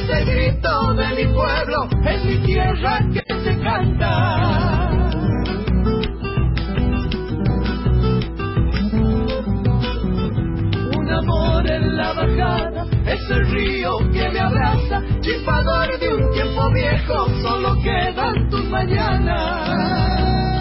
el grito de mi pueblo, es mi tierra que se canta. Un amor en la bajada, es el río que me abraza, chispador de un tiempo viejo, solo quedan tus mañanas.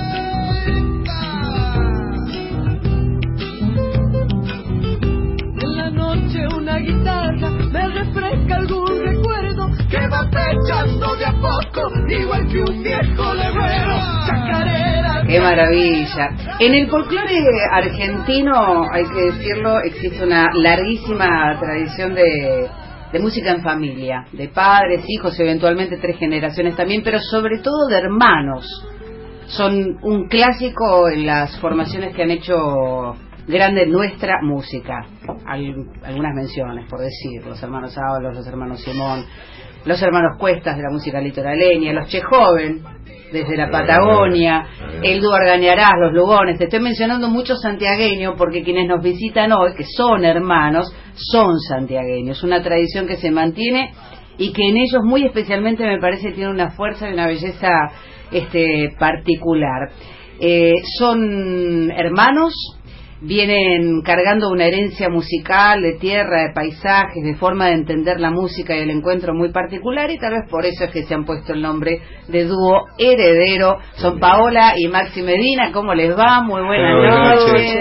Una guitarra me refresca algún recuerdo que va pechando de a poco, igual que un viejo lebrero. Chacarera. ¡Qué maravilla! En el folclore argentino, hay que decirlo, existe una larguísima tradición de música en familia, de padres, hijos, eventualmente 3 generaciones también, pero sobre todo de hermanos. Son un clásico en las formaciones que han hecho grande nuestra música. Algunas menciones, por decir, los hermanos Ábalos, los hermanos Simón, los hermanos Cuestas de la música litoraleña, los Che Joven desde la Patagonia, el dúo Argañarás, los Lugones. Te estoy mencionando muchos santiagueños porque quienes nos visitan hoy, que son hermanos, son santiagueños. Una tradición que se mantiene y que en ellos muy especialmente me parece tiene una fuerza y una belleza particular. Son hermanos, vienen cargando una herencia musical, de tierra, de paisajes, de forma de entender la música y el encuentro muy particular, y tal vez por eso es que se han puesto el nombre de dúo heredero. Son Paola y Maxi Medina. ¿Cómo les va? Muy buenas noches.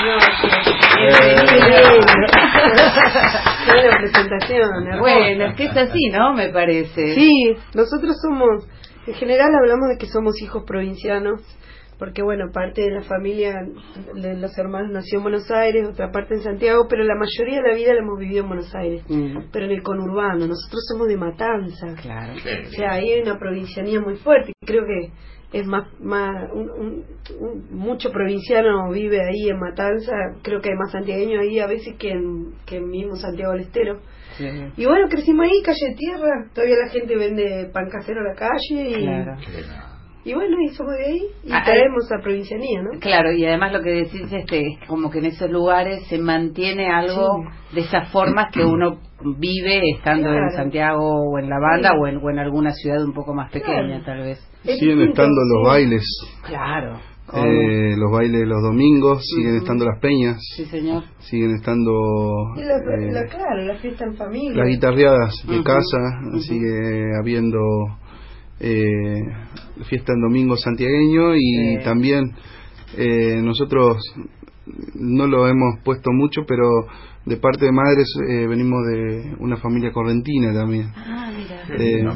Buena presentación, hermosa. Bueno, es que es así, ¿no? Me parece. Sí, nosotros somos, en general hablamos de que somos hijos provincianos, porque bueno, parte de la familia de los hermanos nació en Buenos Aires, otra parte en Santiago, pero la mayoría de la vida la hemos vivido en Buenos Aires, pero en el conurbano. Nosotros somos de Matanza, claro. O sea, ahí hay una provincianía muy fuerte. Creo que es mucho provinciano vive ahí en Matanza. Creo que hay más santiagueños ahí a veces que en mismo Santiago del Estero. Sí. Y bueno, crecimos ahí, calle de tierra, todavía la gente vende pan casero a la calle y... Claro. Y bueno, y somos de ahí y traemos a provincianía, ¿no? Claro, y además lo que decís es como que en esos lugares se mantiene algo de esas formas que uno vive estando en Santiago o en La Banda o en alguna ciudad un poco más pequeña, tal vez. Siguen estando los bailes. Claro. Los bailes de los domingos, siguen estando las peñas. Sí, señor. Siguen estando claro, la fiesta en familia. las guitarreadas de casa, sigue habiendo fiesta en domingo santiagueño y también nosotros no lo hemos puesto mucho, pero de parte de madres venimos de una familia correntina también. Mira.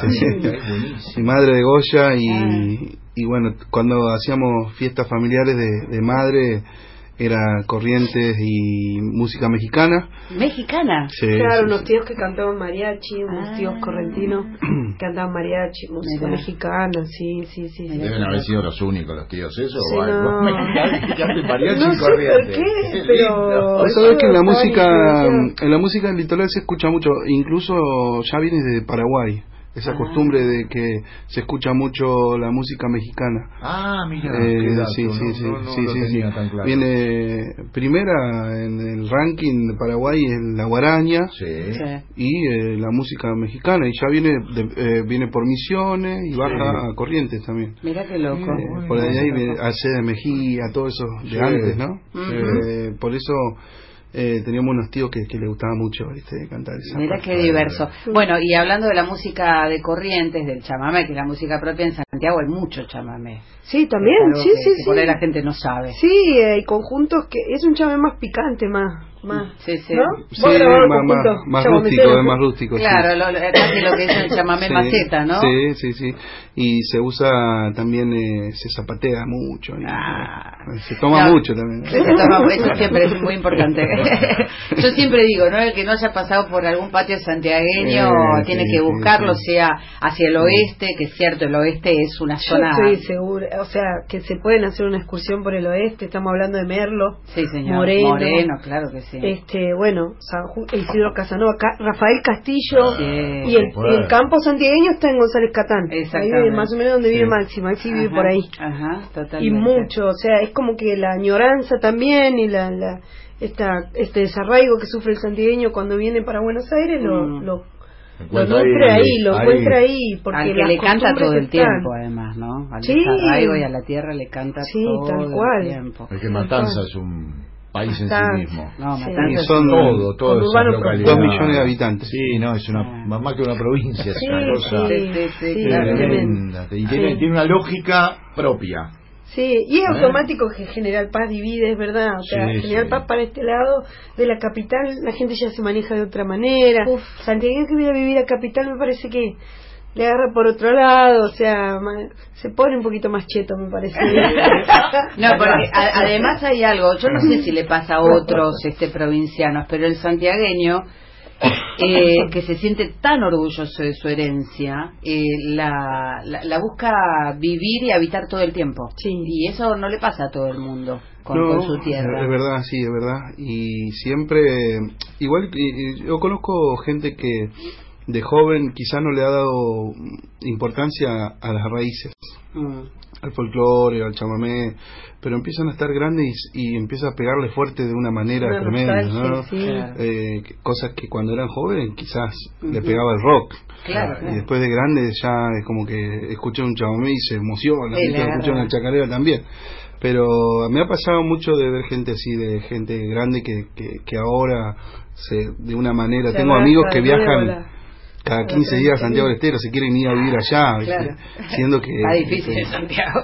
Mi madre de Goya y bueno, cuando hacíamos fiestas familiares de madre era Corrientes y música mexicana. ¿Mexicana? Sí, claro, sí, unos tíos que cantaban mariachi, unos tíos correntinos que cantaban mariachi, música mexicana, sí. Deben haber sido los únicos los tíos esos, sí, o algo. Mariachi No y sé Corrientes. por qué, pero... Sabes que en la música del litoral se escucha mucho, incluso ya viene de Paraguay. Esa costumbre de que se escucha mucho la música mexicana. Mira, sí. Tan claro. Viene primera en el ranking de Paraguay en la guaraña y la música mexicana, y ya viene por Misiones y baja a Corrientes también. Mira qué loco. Por ahí viene a C de Mejía, todo eso de antes, ¿no? Por eso teníamos unos tíos que les gustaba mucho cantar esa. Mira qué diverso. Bueno, y hablando de la música de Corrientes, del chamamé, que es la música propia, en Santiago hay mucho chamamé. Sí, también, sí. Por ahí la gente no sabe. Sí, hay conjuntos que es un chamamé más picante, más sí. ¿no? Sí, más rústico. Claro, casi lo que es el chamamé maceta, ¿no? Sí. Y se usa también, se zapatea mucho. Se toma mucho también. Eso siempre es muy importante. Yo siempre digo, ¿no? El que no haya pasado por algún patio santiagueño tiene que buscarlo, sea hacia el oeste, que es cierto, el oeste es una zona... Yo estoy segura, o sea, que se pueden hacer una excursión por el oeste, estamos hablando de Merlo, sí, señor. Moreno, claro que sí. Bueno, Isidro Casanova, Rafael Castillo, y el campo santiagueño está en González Catán, ahí más o menos donde vive Maxi vive por ahí. Totalmente. Y mucho, o sea, es como que la añoranza también y este desarraigo que sufre el santiagueño cuando viene para Buenos Aires lo nutre ahí, lo encuentra ahí, porque al que le canta todo el tiempo, además, ¿no? Al desarraigo y a la tierra le canta todo el tiempo. Es que Matanza es un país en sí mismo. No, Matanza son todo esas localidades. 2 millones de habitantes. Sí, no, es más que una provincia, es una cosa tremenda. Y tiene una lógica propia. Sí, y es automático que General Paz divide, es verdad. O sea, General Paz para este lado de la capital, la gente ya se maneja de otra manera. Santiago que viene a vivir a capital me parece que le agarra por otro lado, o sea, se pone un poquito más cheto, me parece. No, porque además hay algo, yo no sé si le pasa a otros provincianos, pero el santiagueño, que se siente tan orgulloso de su herencia, la busca vivir y habitar todo el tiempo. Y eso no le pasa a todo el mundo con su tierra. Es verdad, sí, es verdad. Y siempre, igual, yo conozco gente que de joven quizá no le ha dado importancia a las raíces, al folclore, al chamamé, pero empiezan a estar grandes y empieza a pegarle fuerte de una manera tremenda, ¿no? Cosas que cuando eran jóvenes quizás le pegaba el rock, y después de grandes ya es como que escuchan un chamamé y se emociona, escuchan una chacarera también. Pero me ha pasado mucho de ver gente así, de gente grande que ahora de una manera, tengo amigos que viajan cada 15 días a Santiago del Estero, se quieren ir a vivir allá, siendo que está difícil en Santiago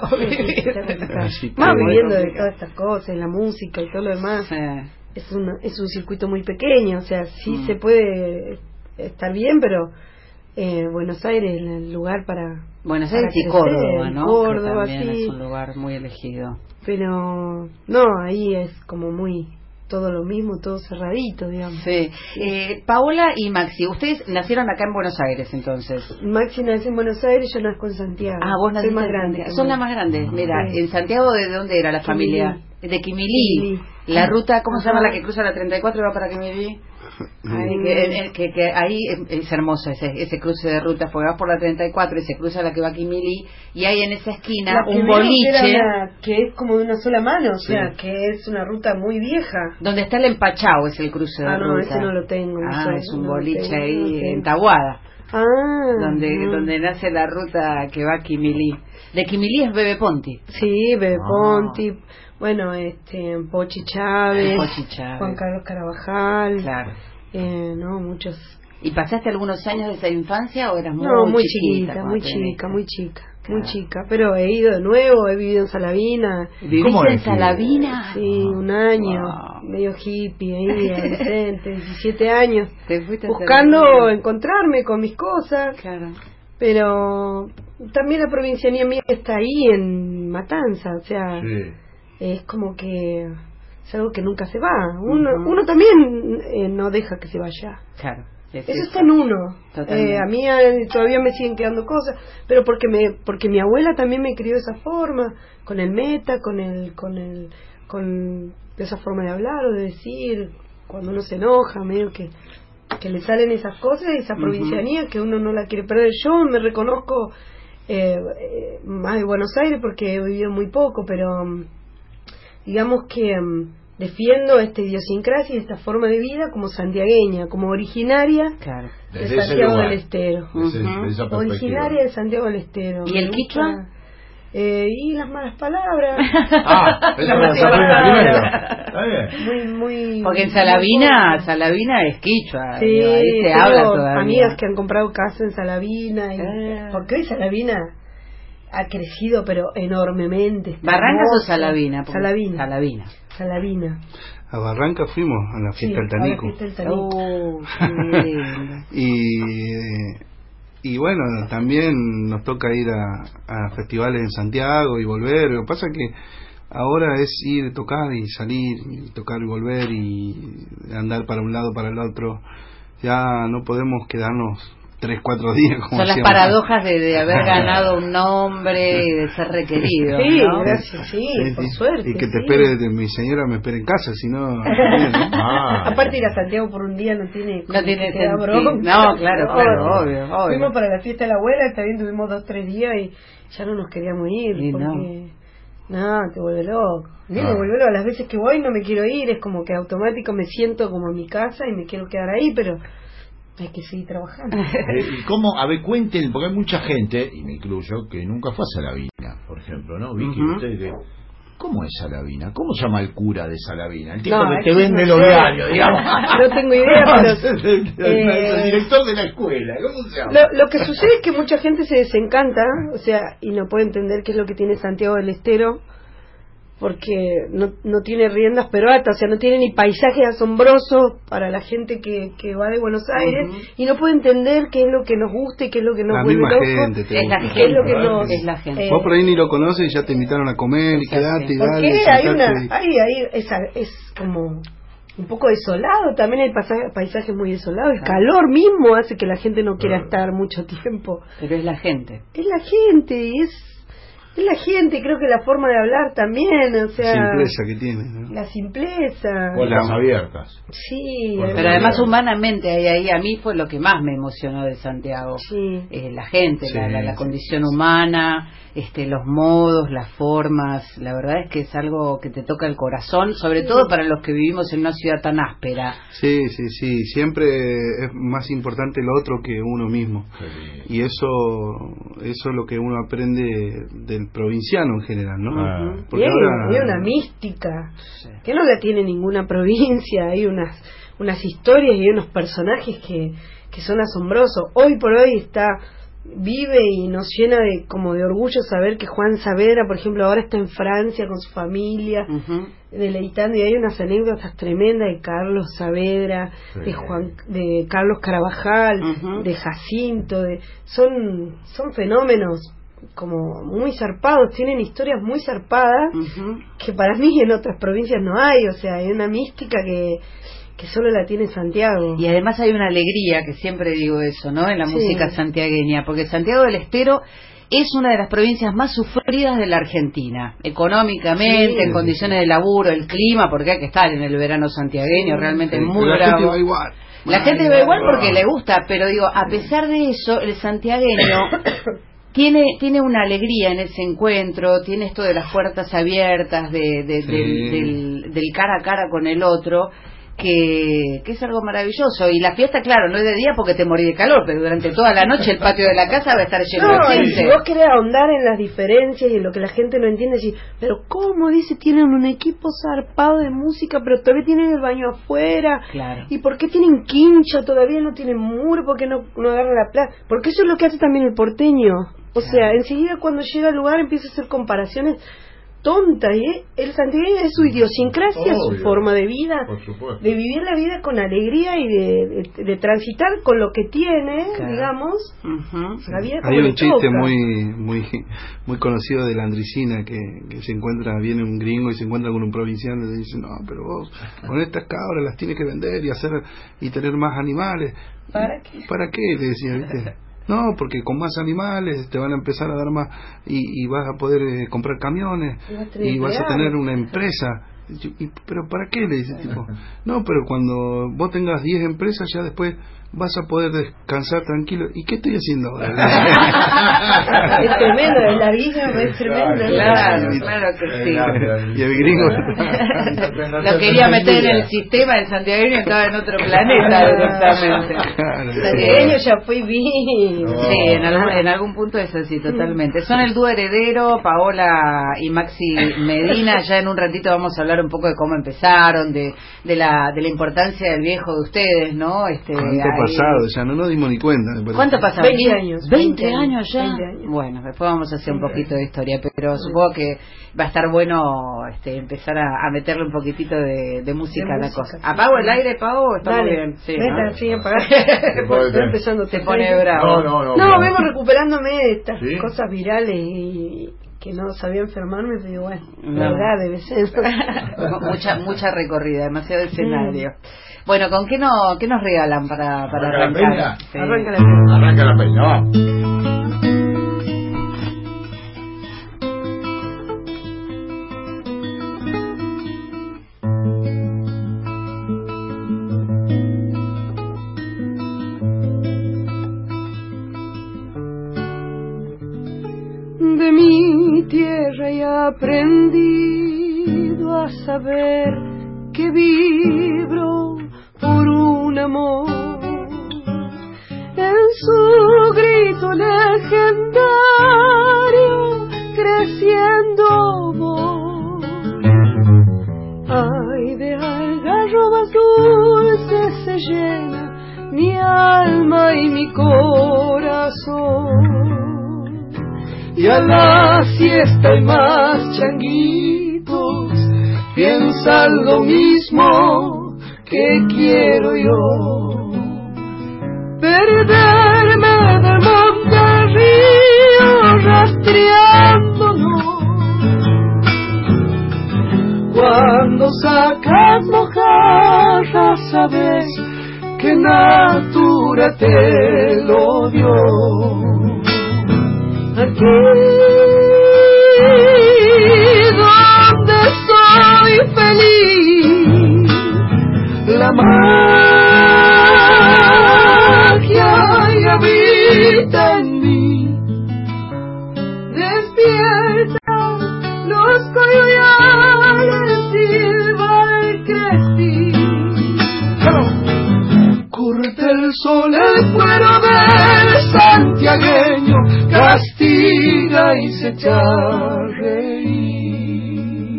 más viviendo de todas estas cosas, la música y todo lo demás. Es un circuito muy pequeño, o sea, se puede estar bien, pero Buenos Aires es el lugar para Buenos Aires y Córdoba, ¿no? Córdoba, que también es un lugar muy elegido, pero no, ahí es como muy todo lo mismo, todo cerradito, digamos. Paola y Maxi, ustedes nacieron acá en Buenos Aires, entonces. Maxi nació en Buenos Aires, yo nazco en Santiago. Vos naciste más grande. Son las más grandes. Mira, en Santiago, ¿de dónde era la familia? De Quimilí. La ruta, ¿cómo se llama la que cruza la 34 y va para Quimilí? Que ahí es hermoso ese cruce de rutas, porque vas por la 34 y se cruza la que va a Quimilí, y hay en esa esquina un boliche que es como de una sola mano, o sea, que es una ruta muy vieja. Donde está el Empachao, es el cruce de ruta. No, ese no lo tengo. Es un boliche ahí en Tahuada, donde nace la ruta que va a Quimilí. De Quimilí es Bebe Ponti. Sí, Bebe Ponti. Bueno, Pochi Chávez, Juan Carlos Carabajal. Claro. Muchos. ¿Y pasaste algunos años de esa infancia o eras muy chiquita? Muy chica, pero he ido de nuevo, he vivido en Salavina. ¿Viviste en Salavina? Sí, un año, medio hippie ahí, adolescente, 17 años, buscando encontrarme con mis cosas. Claro. Pero también la provincianía mía está ahí en Matanza, o sea, es como que es algo que nunca se va. Uno también no deja que se vaya. Claro. Eso está en uno. A mí todavía me siguen quedando cosas, pero porque mi abuela también me crió de esa forma, con el meta, con esa forma de hablar o de decir, cuando uno se enoja, medio que le salen esas cosas, esa provincianía que uno no la quiere perder. Yo me reconozco más de Buenos Aires porque he vivido muy poco, pero digamos que defiendo esta idiosincrasia y esta forma de vida como santiagueña, como originaria de Santiago del Estero. Originaria de Santiago del Estero. ¿Y el quichua? Y las malas palabras. Muy, porque en Salavina es quichua. Sí, ahí se habla todavía. Amigas que han comprado casa en Salavina. Porque hoy Salavina ha crecido, pero enormemente. ¿Barrancas o Salavina? Salavina. A Barranca fuimos a la fiesta del Tanico. Y bueno, también nos toca ir a festivales en Santiago y volver. Lo que pasa es que ahora es ir, tocar y salir, y tocar y volver y andar para un lado, para el otro. Ya no podemos quedarnos 3-4 días. Como son las paradojas de haber ganado un nombre y de ser requerido. Sí, ¿no? gracias, por suerte. Y que te espere, mi señora me espere en casa, si no. Aparte ir a Santiago por un día no tiene sentido. Bronca. No, claro, obvio. Fuimos para la fiesta de la abuela, está bien, tuvimos 2-3 días y ya no nos queríamos ir. Porque te vuelve loco. Me vuelve loco. Las veces que voy no me quiero ir, es como que automático me siento como en mi casa y me quiero quedar ahí, pero hay que seguir trabajando. ¿Y cómo? A ver, cuenten, porque hay mucha gente, y me incluyo, que nunca fue a Salavina, por ejemplo, ¿no? Vicky, usted que... ¿Cómo es Salavina? ¿Cómo se llama el cura de Salavina? El tipo que te vende los diarios, digamos. No tengo idea, pero... el director de la escuela, ¿cómo se llama? Lo que sucede es que mucha gente se desencanta, o sea, y no puede entender qué es lo que tiene Santiago del Estero, porque no tiene riendas peruatas, o sea, no tiene ni paisajes asombrosos para la gente que va de Buenos Aires, y no puede entender qué es lo que nos gusta y qué es lo que nos vuelve locos. Es la gente, es lo que nos, es la gente. Vos por ahí ni lo conoces y ya te invitaron a comer y quedate y dale. Porque es como un poco desolado, también el paisaje es muy desolado, el calor mismo hace que la gente no quiera estar mucho tiempo. Pero es la gente. Es la gente, y es la gente, creo que la forma de hablar también, o sea... La simpleza que tiene, ¿no? La simpleza. Puertas abiertas. Sí. Pero además humanamente ahí a mí fue lo que más me emocionó de Santiago. Sí. La gente, Sí, la condición humana, los modos, las formas. La verdad es que es algo que te toca el corazón, sobre todo para los que vivimos en una ciudad tan áspera. Sí. Siempre es más importante lo otro que uno mismo. Sí. Y eso es lo que uno aprende del provinciano en general, ¿no? Porque hay una mística que no la tiene ninguna provincia. Hay unas historias y unos personajes que son asombrosos. Hoy por hoy vive y nos llena de orgullo saber que Juan Saavedra, por ejemplo, ahora está en Francia con su familia, deleitando, y hay unas anécdotas tremendas de Carlos Saavedra, de Carlos Carabajal, de Jacinto, son fenómenos como muy zarpados, tienen historias muy zarpadas que para mí en otras provincias no hay, o sea, hay una mística que solo la tiene Santiago. Y además hay una alegría, que siempre digo eso, ¿no? En la música santiagueña, porque Santiago del Estero es una de las provincias más sufridas de la Argentina, económicamente, en condiciones de laburo, el clima, porque hay que estar en el verano santiagueño, realmente es muy bravo. Gente va igual. La gente va igual porque le gusta, pero digo, a pesar de eso, el santiagueño tiene una alegría en ese encuentro, tiene esto de las puertas abiertas, del cara a cara con el otro, que es algo maravilloso. Y la fiesta, claro, no es de día porque te morís de calor, pero durante toda la noche el patio de la casa va a estar lleno de gente. Y si vos querés ahondar en las diferencias y en lo que la gente no entiende, decís, pero ¿cómo? Dice, tienen un equipo zarpado de música, pero todavía tienen el baño afuera. Claro. ¿Y por qué tienen quincho? Todavía no tienen muro, ¿por qué no agarran la plaza? Porque eso es lo que hace también el porteño. O sea, enseguida cuando llega al lugar empieza a hacer comparaciones tontas, ¿eh? El santiagueño es su idiosincrasia, su forma de vida, de vivir la vida con alegría y de transitar con lo que tiene, digamos, la vida como hay un le chiste toca. muy conocido de la Andricina que se encuentra, viene un gringo y se encuentra con un provinciano y le dice, no, pero vos con estas cabras las tienes que vender y tener más animales. ¿Para qué? ¿Para qué? Le decía, ¿viste? No, porque con más animales te van a empezar a dar más y vas a poder comprar camiones y vas a tener una empresa. ¿Pero para qué? Le dice el tipo. No, pero cuando vos tengas 10 empresas ya después vas a poder descansar tranquilo. ¿Y qué estoy haciendo ahora? Es tremendo, el abismo es tremendo. Claro que sí. Y el gringo lo quería meter en el sistema del santiagueño, estaba en otro planeta directamente. El santiagueño ya fue bien. Sí, en algún punto es así, totalmente. Son el dúo heredero, Paola y Maxi Medina. Ya en un ratito vamos a hablar un poco de cómo empezaron, de la importancia del viejo de ustedes, ¿no? Pasado, ya no nos dimos ni cuenta. ¿Cuánto pasó? 20 años. 20 años ya. 20 años. Bueno, después vamos a hacer un poquito de historia, pero supongo que va a estar bueno empezar a meterle un poquitito de música a la cosa. Sí. ¿Apago el aire, Pau? Está Dale. muy bien. Sí, ¿no? Sí, apagar. Empezando, te pone bravo. No, vengo recuperándome de estas cosas virales y que no sabía enfermarme, pero bueno, la verdad debe ser. mucha recorrida, demasiado escenario. Bueno, ¿con qué nos regalan para arrancar? Sí. Arranca la peña. Arranca la peña, va. De mi tierra he aprendido a saber que vibro por un amor y a la siesta hay más changuitos, piensan lo mismo que quiero yo. Perderme del monte al río rastreándonos, cuando sacas mojarras sabes que natura te lo dio. Aquí donde soy feliz, la magia habita en mí. Despierta los collares, silba el crestir. Curte el sol el cuero del santiagueño, castiga y se echa a reír.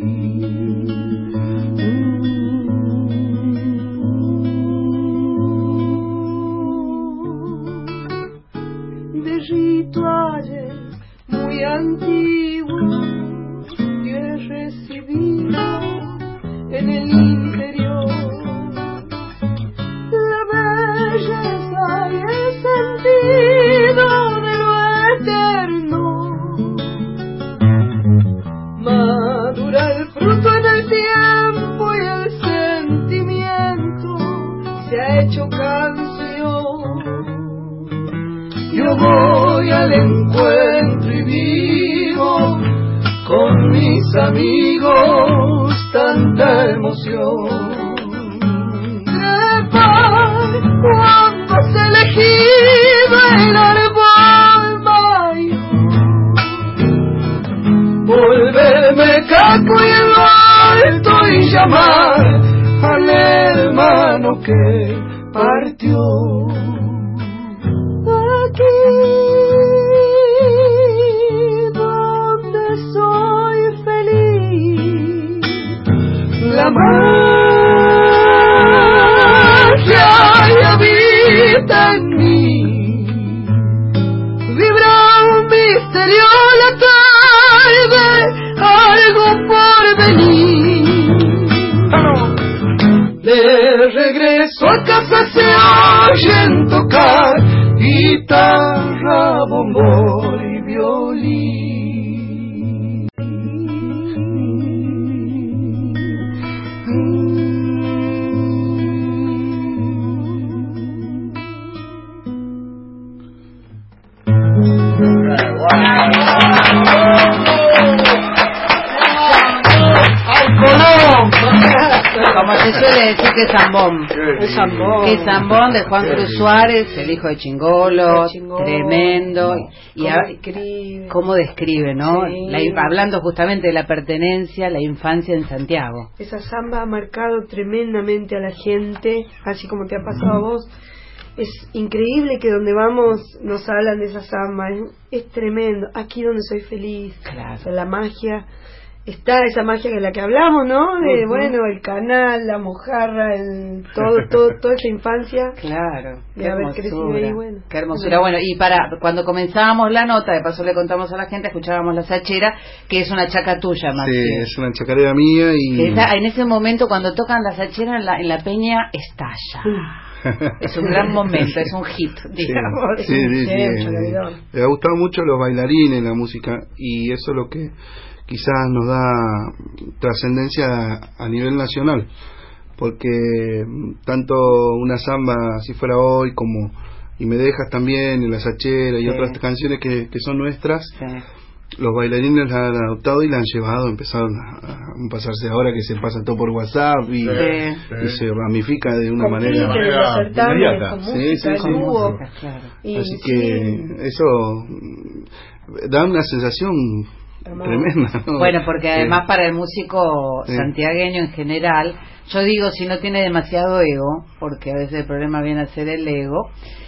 De rituales muy antiguos que he recibido en el interior, la belleza y el sentido de lo eterno. Madura el fruto en el tiempo y el sentimiento se ha hecho canción. Yo voy al encuentro y vivo con mis amigos tanta emoción. Cuando has elegido el árbol mayor, volverme caco y el alto y llamar al hermano que partió. Aquí donde soy feliz, la habita en mí. Vibra un misterio la tarde, algo por venir. De regreso a casa se oyen tocar guitarra, bombo y violín. Como se suele decir que zambón. El zambón. El zambón de Juan Cruz Suárez, el hijo de Chingolo, tremendo. Y cómo describe, ¿no? Sí. Hablando justamente de la pertenencia, la infancia en Santiago. Esa samba ha marcado tremendamente a la gente, así como te ha pasado a vos. Es increíble que donde vamos nos hablan de esa samba, es tremendo. Aquí donde soy feliz, Claro. o sea, la magia, está esa magia de la que hablamos, ¿no? De, bueno, el canal, la mojarra, toda esa infancia. Claro, De haber crecido ahí, bueno. Qué hermosura. Bueno, y cuando comenzábamos la nota, de paso le contamos a la gente, escuchábamos la sachera, que es una chaca tuya, Maxi. Sí, es una chacarera mía y... En ese momento, cuando tocan la sachera en la peña, estalla. Es un gran momento, es un hit, digamos. Sí. Le ha gustado mucho a los bailarines la música y eso es lo que quizás nos da trascendencia a nivel nacional, porque tanto una samba si fuera hoy como Y me dejas también, y la sachera y otras canciones que son nuestras, los bailarines la han adoptado y la han llevado, empezaron a pasarse ahora que se pasa todo por WhatsApp y se ramifica de una manera inmediata. Así que eso da una sensación tremenda, ¿no? Bueno, porque además para el músico santiagueño en general, yo digo, si no tiene demasiado ego, porque a veces el problema viene a ser el ego,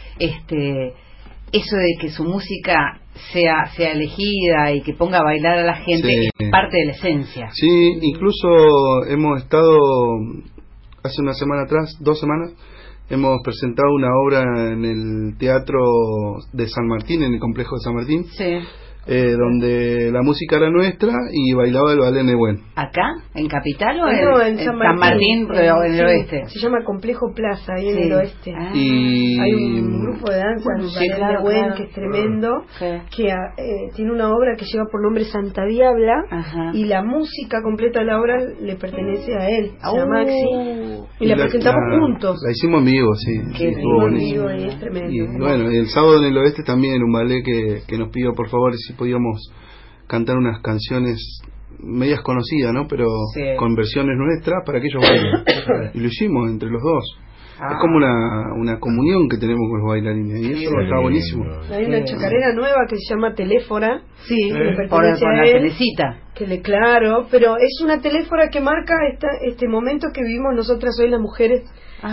eso de que su música sea elegida y que ponga a bailar a la gente es parte de la esencia. Sí, incluso hemos estado hace una semana atrás, 2 semanas, hemos presentado una obra en el Teatro de San Martín, en el Complejo de San Martín, donde la música era nuestra y bailaba el ballet Nehuen. ¿Acá? ¿En Capital o en San Martín, pero en el oeste? Se llama Complejo Plaza, ahí en el oeste. Y hay un grupo de danza, el ballet Nehuen, que es tremendo, que tiene una obra que lleva por nombre Santa Diabla, y la música completa de la obra le pertenece a él, se llama Maxi, y la presentamos juntos. La hicimos en vivo, sí. Estuvo buenísimo. Y es tremendo. Y bueno, el sábado en el oeste también un ballet que nos pidió por favor si podíamos cantar unas canciones medias conocidas, ¿no? Pero con versiones nuestras para que ellos bailen. Y lo hicimos entre los dos. Es como una comunión que tenemos con los bailarines y eso está buenísimo. Hay una chacarera nueva que se llama Teléfora, que le pertenece a él, la Telecita. Claro, pero es una teléfora que marca este momento que vivimos nosotras hoy las mujeres,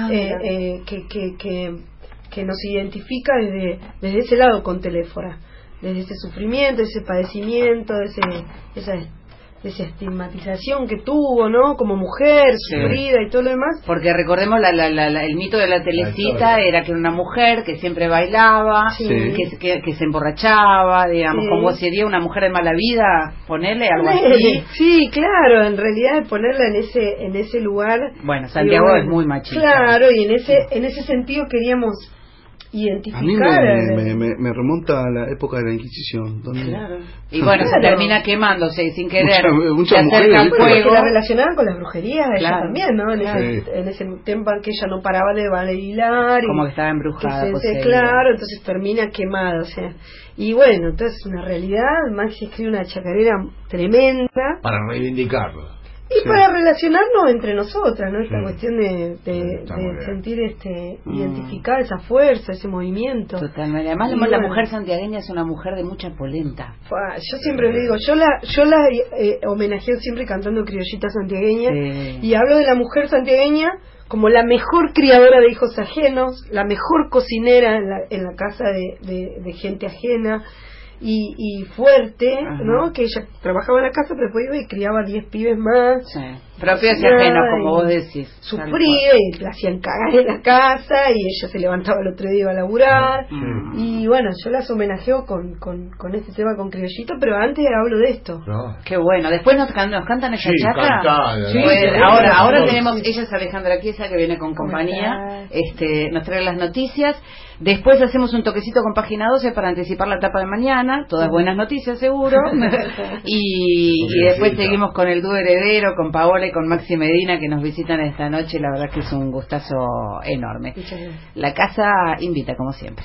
que nos identifica desde ese lado con Teléfora, desde ese sufrimiento, ese padecimiento, esa estigmatización que tuvo, ¿no? Como mujer, sufrida y todo lo demás. Porque recordemos el mito de la Telecita era que era una mujer que siempre bailaba, que se emborrachaba, digamos, como sería una mujer de mala vida, ponerle algo así. Sí, claro, en realidad ponerla en ese lugar. Bueno, Santiago es muy machista. Claro, y en ese sentido queríamos identificar. A mí me remonta a la época de la Inquisición, donde y bueno, se termina quemándose sin querer, muchas se acerca al fuego. Que la relacionaban con las brujerías, ella también, ¿no? En ese tiempo que ella no paraba de bailar, como que estaba embrujada, claro, entonces termina quemada, o sea. Y bueno, entonces una realidad. Maxi escribe una chacarera tremenda para reivindicarlo y para relacionarnos entre nosotras, ¿no? Esta cuestión de sentir, identificar esa fuerza, ese movimiento. Totalmente. Además, la mujer santiagueña es una mujer de mucha polenta. Yo siempre le digo, yo la homenajeo siempre cantando criollita santiagueña, y hablo de la mujer santiagueña como la mejor criadora de hijos ajenos, la mejor cocinera en la casa de gente ajena, y fuerte, ¿no? Que ella trabajaba en la casa, pero después iba y criaba 10 pibes más. Propios y ajenos, como vos decís. Sufría y la hacían cagar en la casa y ella se levantaba el otro día y iba a laburar. Y bueno, yo las homenajeo con este tema, con criollito, pero antes hablo de esto. Qué bueno. Después nos cantan esa chacra. Ahora tenemos, ella es Alejandra Chiesa, que viene con compañía, nos trae las noticias. Después hacemos un toquecito con Página 12 para anticipar la etapa de mañana, todas buenas noticias seguro. y después seguimos con el dúo heredero, con Paola y con Maxi Medina, que nos visitan esta noche. La verdad que es un gustazo enorme. La casa invita como siempre.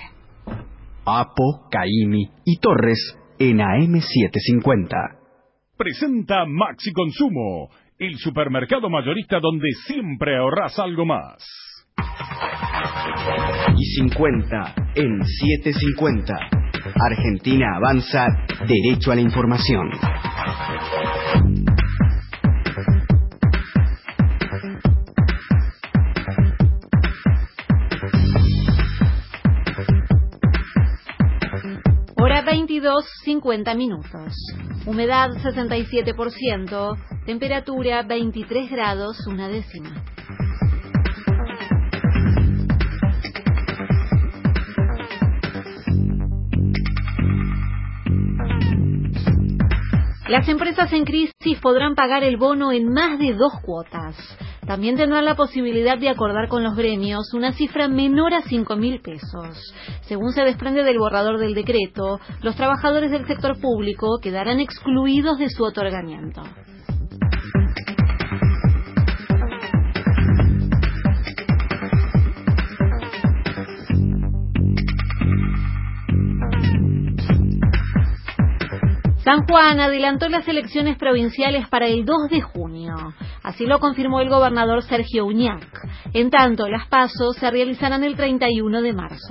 Apo, Caimi y Torres en AM750. Presenta Maxi Consumo, el supermercado mayorista donde siempre ahorras algo más. Y 50 en 750. Argentina avanza derecho a la información. Hora 22:50. Humedad 67%. Temperatura 23 grados 1/10. Las empresas en crisis podrán pagar el bono en más de 2 cuotas. También tendrán la posibilidad de acordar con los gremios una cifra menor a 5.000 pesos. Según se desprende del borrador del decreto, los trabajadores del sector público quedarán excluidos de su otorgamiento. San Juan adelantó las elecciones provinciales para el 2 de junio. Así lo confirmó el gobernador Sergio Uñac. En tanto, las PASO se realizarán el 31 de marzo.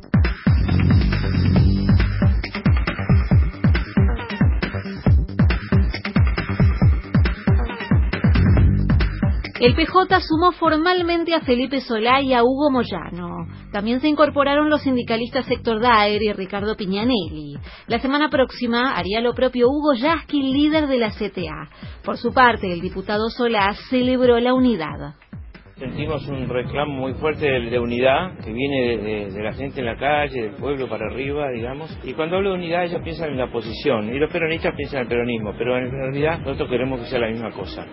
El PJ sumó formalmente a Felipe Solá y a Hugo Moyano. También se incorporaron los sindicalistas Héctor Daer y Ricardo Piñanelli. La semana próxima haría lo propio Hugo Yasky, líder de la CTA. Por su parte, el diputado Solá celebró la unidad. Sentimos un reclamo muy fuerte de unidad que viene de la gente en la calle, del pueblo para arriba, digamos. Y cuando hablo de unidad ellos piensan en la oposición y los peronistas piensan en el peronismo, pero en realidad nosotros queremos que sea la misma cosa.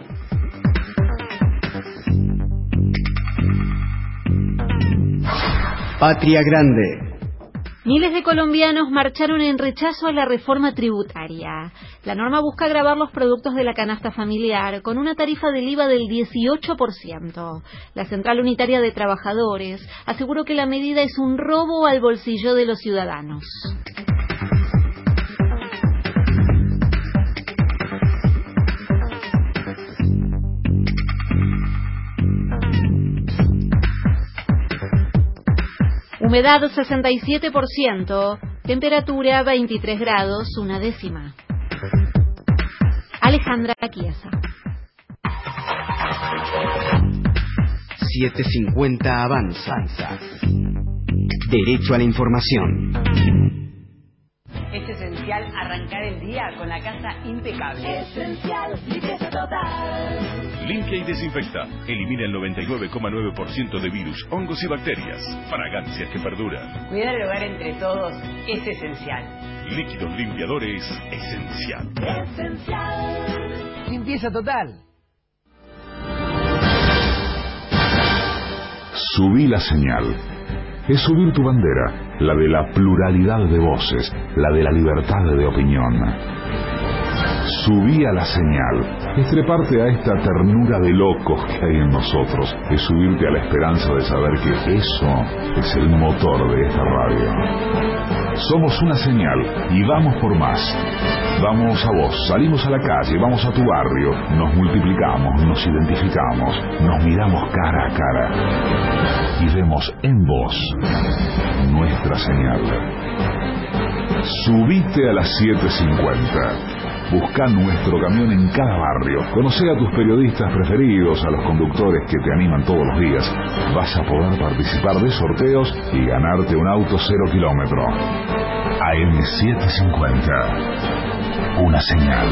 Patria Grande. Miles de colombianos marcharon en rechazo a la reforma tributaria. La norma busca gravar los productos de la canasta familiar con una tarifa del IVA del 18%. La Central Unitaria de Trabajadores aseguró que la medida es un robo al bolsillo de los ciudadanos. Humedad 67%, temperatura 23 grados, 1/10. Alejandra Chiesa. 750 Avanza. Derecho a la información. Es esencial arrancar el día con la casa impecable. Esencial, limpieza total. Limpia y desinfecta. Elimina el 99,9% de virus, hongos y bacterias. Fragancias que perduran. Cuidar el hogar entre todos es esencial. Líquidos limpiadores esencial. Esencial. Limpieza total. Subí la señal. Es subir tu bandera, la de la pluralidad de voces, la de la libertad de opinión. Subí a la señal, es treparte a esta ternura de locos que hay en nosotros, es subirte a la esperanza de saber que eso es el motor de esta radio. Somos una señal y vamos por más. Vamos a vos, salimos a la calle, vamos a tu barrio, nos multiplicamos, nos identificamos, nos miramos cara a cara y vemos en vos nuestra señal. Subite a las 7:50. Busca nuestro camión en cada barrio. Conocé a tus periodistas preferidos, a los conductores que te animan todos los días. Vas a poder participar de sorteos y ganarte un auto 0 kilómetro. AM750. Una señal.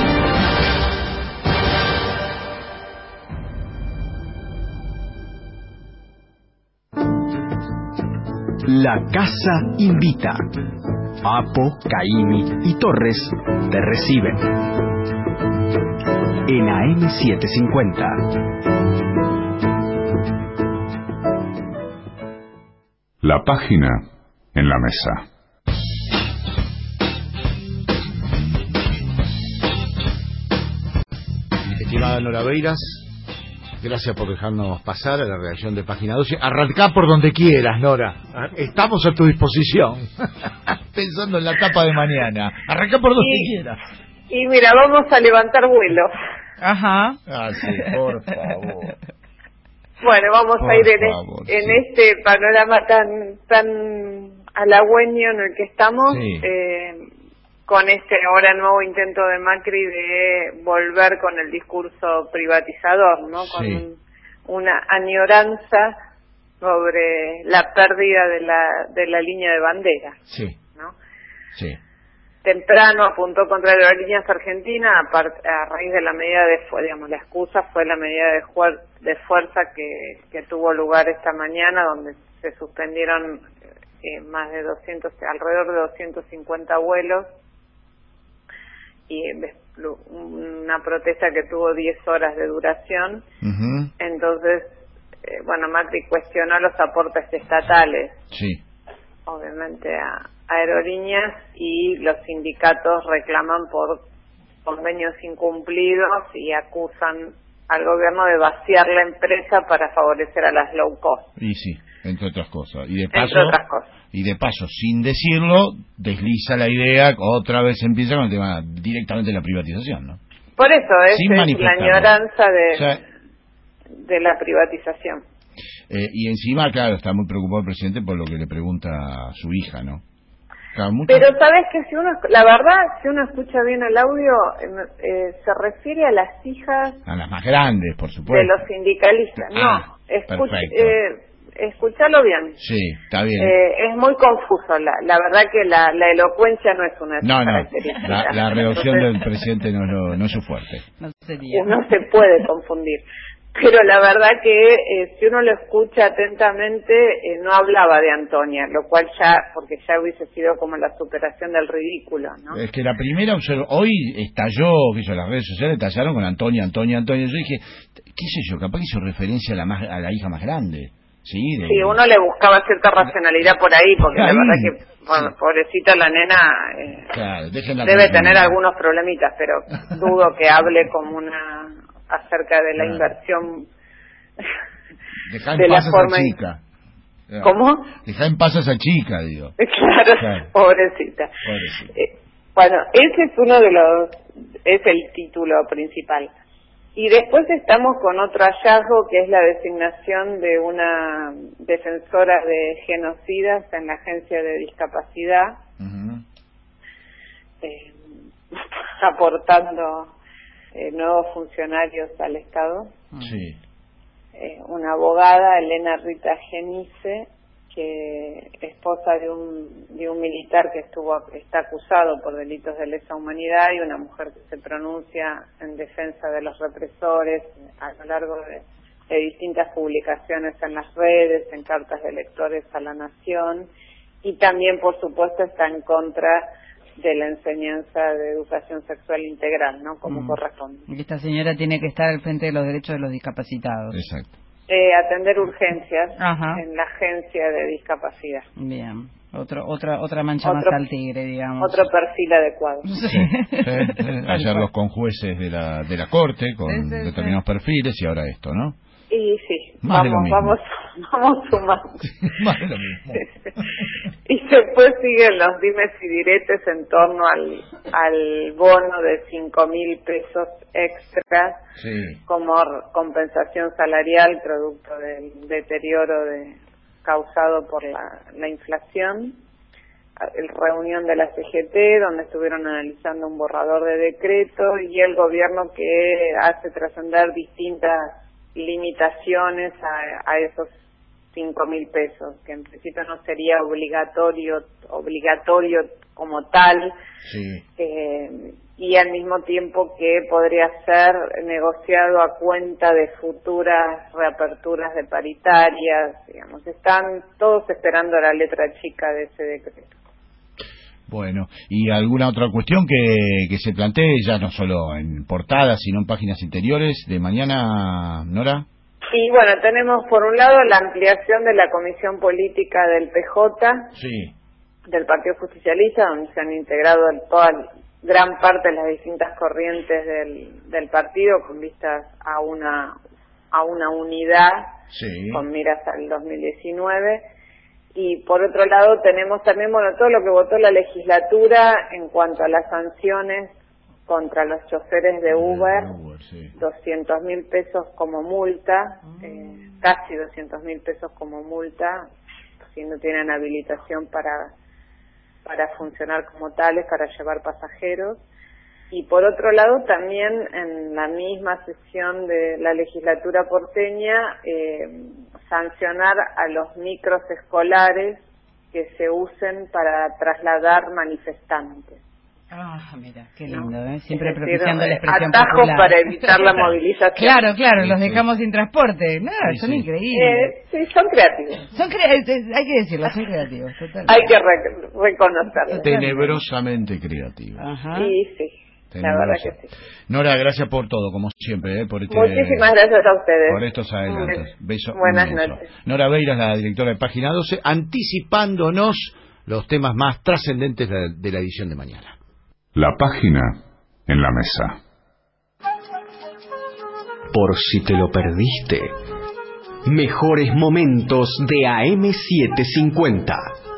La Casa invita. Apo, Caimi y Torres te reciben en AM750. La página en la mesa. Estimada Nora Beiras, gracias por dejarnos pasar a la redacción de Página 12. Arrancá por donde quieras, Nora. Estamos a tu disposición. Pensando en la etapa de mañana. Arrancá por donde quieras. Y mira, vamos a levantar vuelo. Ajá. Ah, sí, por favor. Bueno, vamos por a ir favor, en este panorama tan halagüeño en el que estamos, sí. Con este ahora nuevo intento de Macri de volver con el discurso privatizador, ¿no? Con sí. Una añoranza sobre la pérdida de la línea de bandera. Sí. ¿No? Sí. Temprano apuntó contra Aerolíneas Argentinas a raíz de la medida digamos, la excusa fue la medida de fuerza que tuvo lugar esta mañana, donde se suspendieron más de alrededor de 250 vuelos y una protesta que tuvo 10 horas de duración. Uh-huh. Entonces, Macri cuestionó los aportes estatales. Sí. Obviamente a Aerolíneas, y los sindicatos reclaman por convenios incumplidos y acusan al gobierno de vaciar la empresa para favorecer a las low cost. Y sí, entre otras cosas. Entre otras cosas. Y de paso, sin decirlo, desliza la idea, otra vez empieza con el tema directamente de la privatización, ¿no? Por eso es la manifestarlo. añoranza de la privatización. Y encima, claro, está muy preocupado el presidente por lo que le pregunta a su hija, ¿no? Claro, pero sabes que si uno escucha bien el audio, se refiere a las hijas, a las más grandes, por supuesto, de los sindicalistas. Escúchalo bien. Sí, está bien. Es muy confuso. La verdad que la elocuencia no es una característica. La reacción del presidente no es su fuerte. No se puede confundir. pero la verdad que si uno lo escucha atentamente, no hablaba de Antonia, lo cual porque ya hubiese sido como la superación del ridículo, ¿no? Es que la primera hoy estalló, que las redes sociales estallaron con Antonia. Yo dije, qué sé yo, capaz que hizo referencia a la hija más grande. Sí, uno le buscaba cierta racionalidad por ahí, porque la verdad que, bueno, pobrecita la nena, debe tener algunos problemitas, pero dudo que hable como acerca de la inversión. Deja en paz a esa chica. ¿Cómo? Deja en paz a esa chica, digo. Claro. Pobrecita. Bueno, ese es el título principal. Y después estamos con otro hallazgo, que es la designación de una defensora de genocidas en la Agencia de Discapacidad, aportando nuevos funcionarios al Estado. Sí. Una abogada, Elena Rita Genice, que esposa de un militar que está acusado por delitos de lesa humanidad, y una mujer que se pronuncia en defensa de los represores a lo largo de distintas publicaciones en las redes, en cartas de lectores a la Nación, y también, por supuesto, está en contra de la enseñanza de educación sexual integral, ¿no? Como corresponde. Y esta señora tiene que estar al frente de los derechos de los discapacitados. Exacto. Atender urgencias en la Agencia de Discapacidad. Bien. Otra mancha más al tigre, digamos. Otro perfil adecuado. Ayer los conjueces de la Corte con determinados perfiles, y ahora esto, ¿no? Y sí, vamos sumando. Más de lo mismo. Y después siguen los dimes y diretes en torno al bono de 5.000 pesos extras como compensación salarial producto del deterioro causado por la inflación. Reunión de la CGT, donde estuvieron analizando un borrador de decreto, y el gobierno que hace trascender distintas limitaciones a esos 5.000 pesos, que en principio no sería obligatorio como tal, y al mismo tiempo que podría ser negociado a cuenta de futuras reaperturas de paritarias, digamos. Están todos esperando la letra chica de ese decreto. Bueno, ¿y alguna otra cuestión que se plantee ya no solo en portadas, sino en páginas interiores de mañana, Nora? Y bueno, tenemos por un lado la ampliación de la comisión política del PJ, del Partido Justicialista, donde se han integrado gran parte de las distintas corrientes del partido con vistas a una unidad con miras al 2019. Y por otro lado tenemos también todo lo que votó la legislatura en cuanto a las sanciones contra los choferes de Uber, 200.000 pesos como multa, casi 200.000 pesos como multa, si no tienen habilitación para funcionar como tales, para llevar pasajeros. Y por otro lado también en la misma sesión de la legislatura porteña, sancionar a los micros escolares que se usen para trasladar manifestantes. Mira, qué lindo, ¿eh? Siempre propiciando la expresión atajos popular. Para evitar la movilización. Claro, los dejamos sin transporte. Son increíbles. Sí, son creativos. Hay que decirlo, son creativos, totalmente. Hay que reconocerlo. Tenebrosamente creativos. Sí. La verdad que sí. Nora, gracias por todo, como siempre, muchísimas gracias a ustedes por estos adelantos. Beso. Buenas noches. Nora Beiras, la directora de Página 12, anticipándonos los temas más trascendentes de la edición de mañana. La página en la mesa. Por si te lo perdiste, mejores momentos de AM750.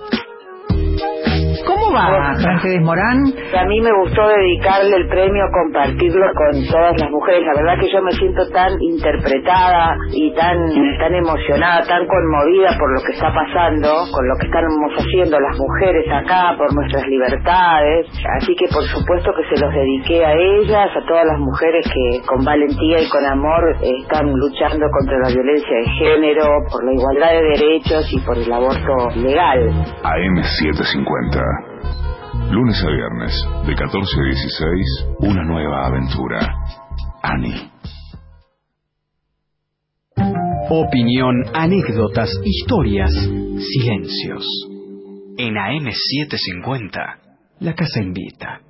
¿Cómo va, Mercedes Morán? A mí me gustó dedicarle el premio, compartirlo con todas las mujeres. La verdad que yo me siento tan interpretada y tan emocionada, tan conmovida por lo que está pasando, con lo que estamos haciendo las mujeres acá, por nuestras libertades. Así que por supuesto que se los dediqué a ellas, a todas las mujeres que con valentía y con amor están luchando contra la violencia de género, por la igualdad de derechos y por el aborto legal. AM750. Lunes a viernes, de 14 a 16, una nueva aventura. Ani. Opinión, anécdotas, historias, silencios. En AM750, la casa invita.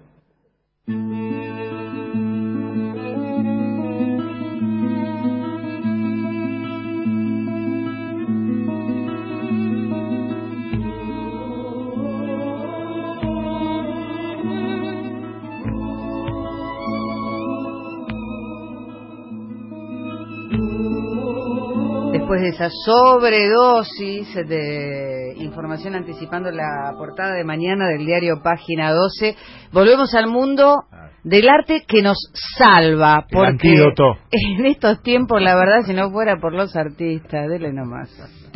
Después de esa sobredosis de información anticipando la portada de mañana del diario Página 12, volvemos al mundo del arte que nos salva. Porque en estos tiempos, la verdad, si no fuera por los artistas, dele nomás.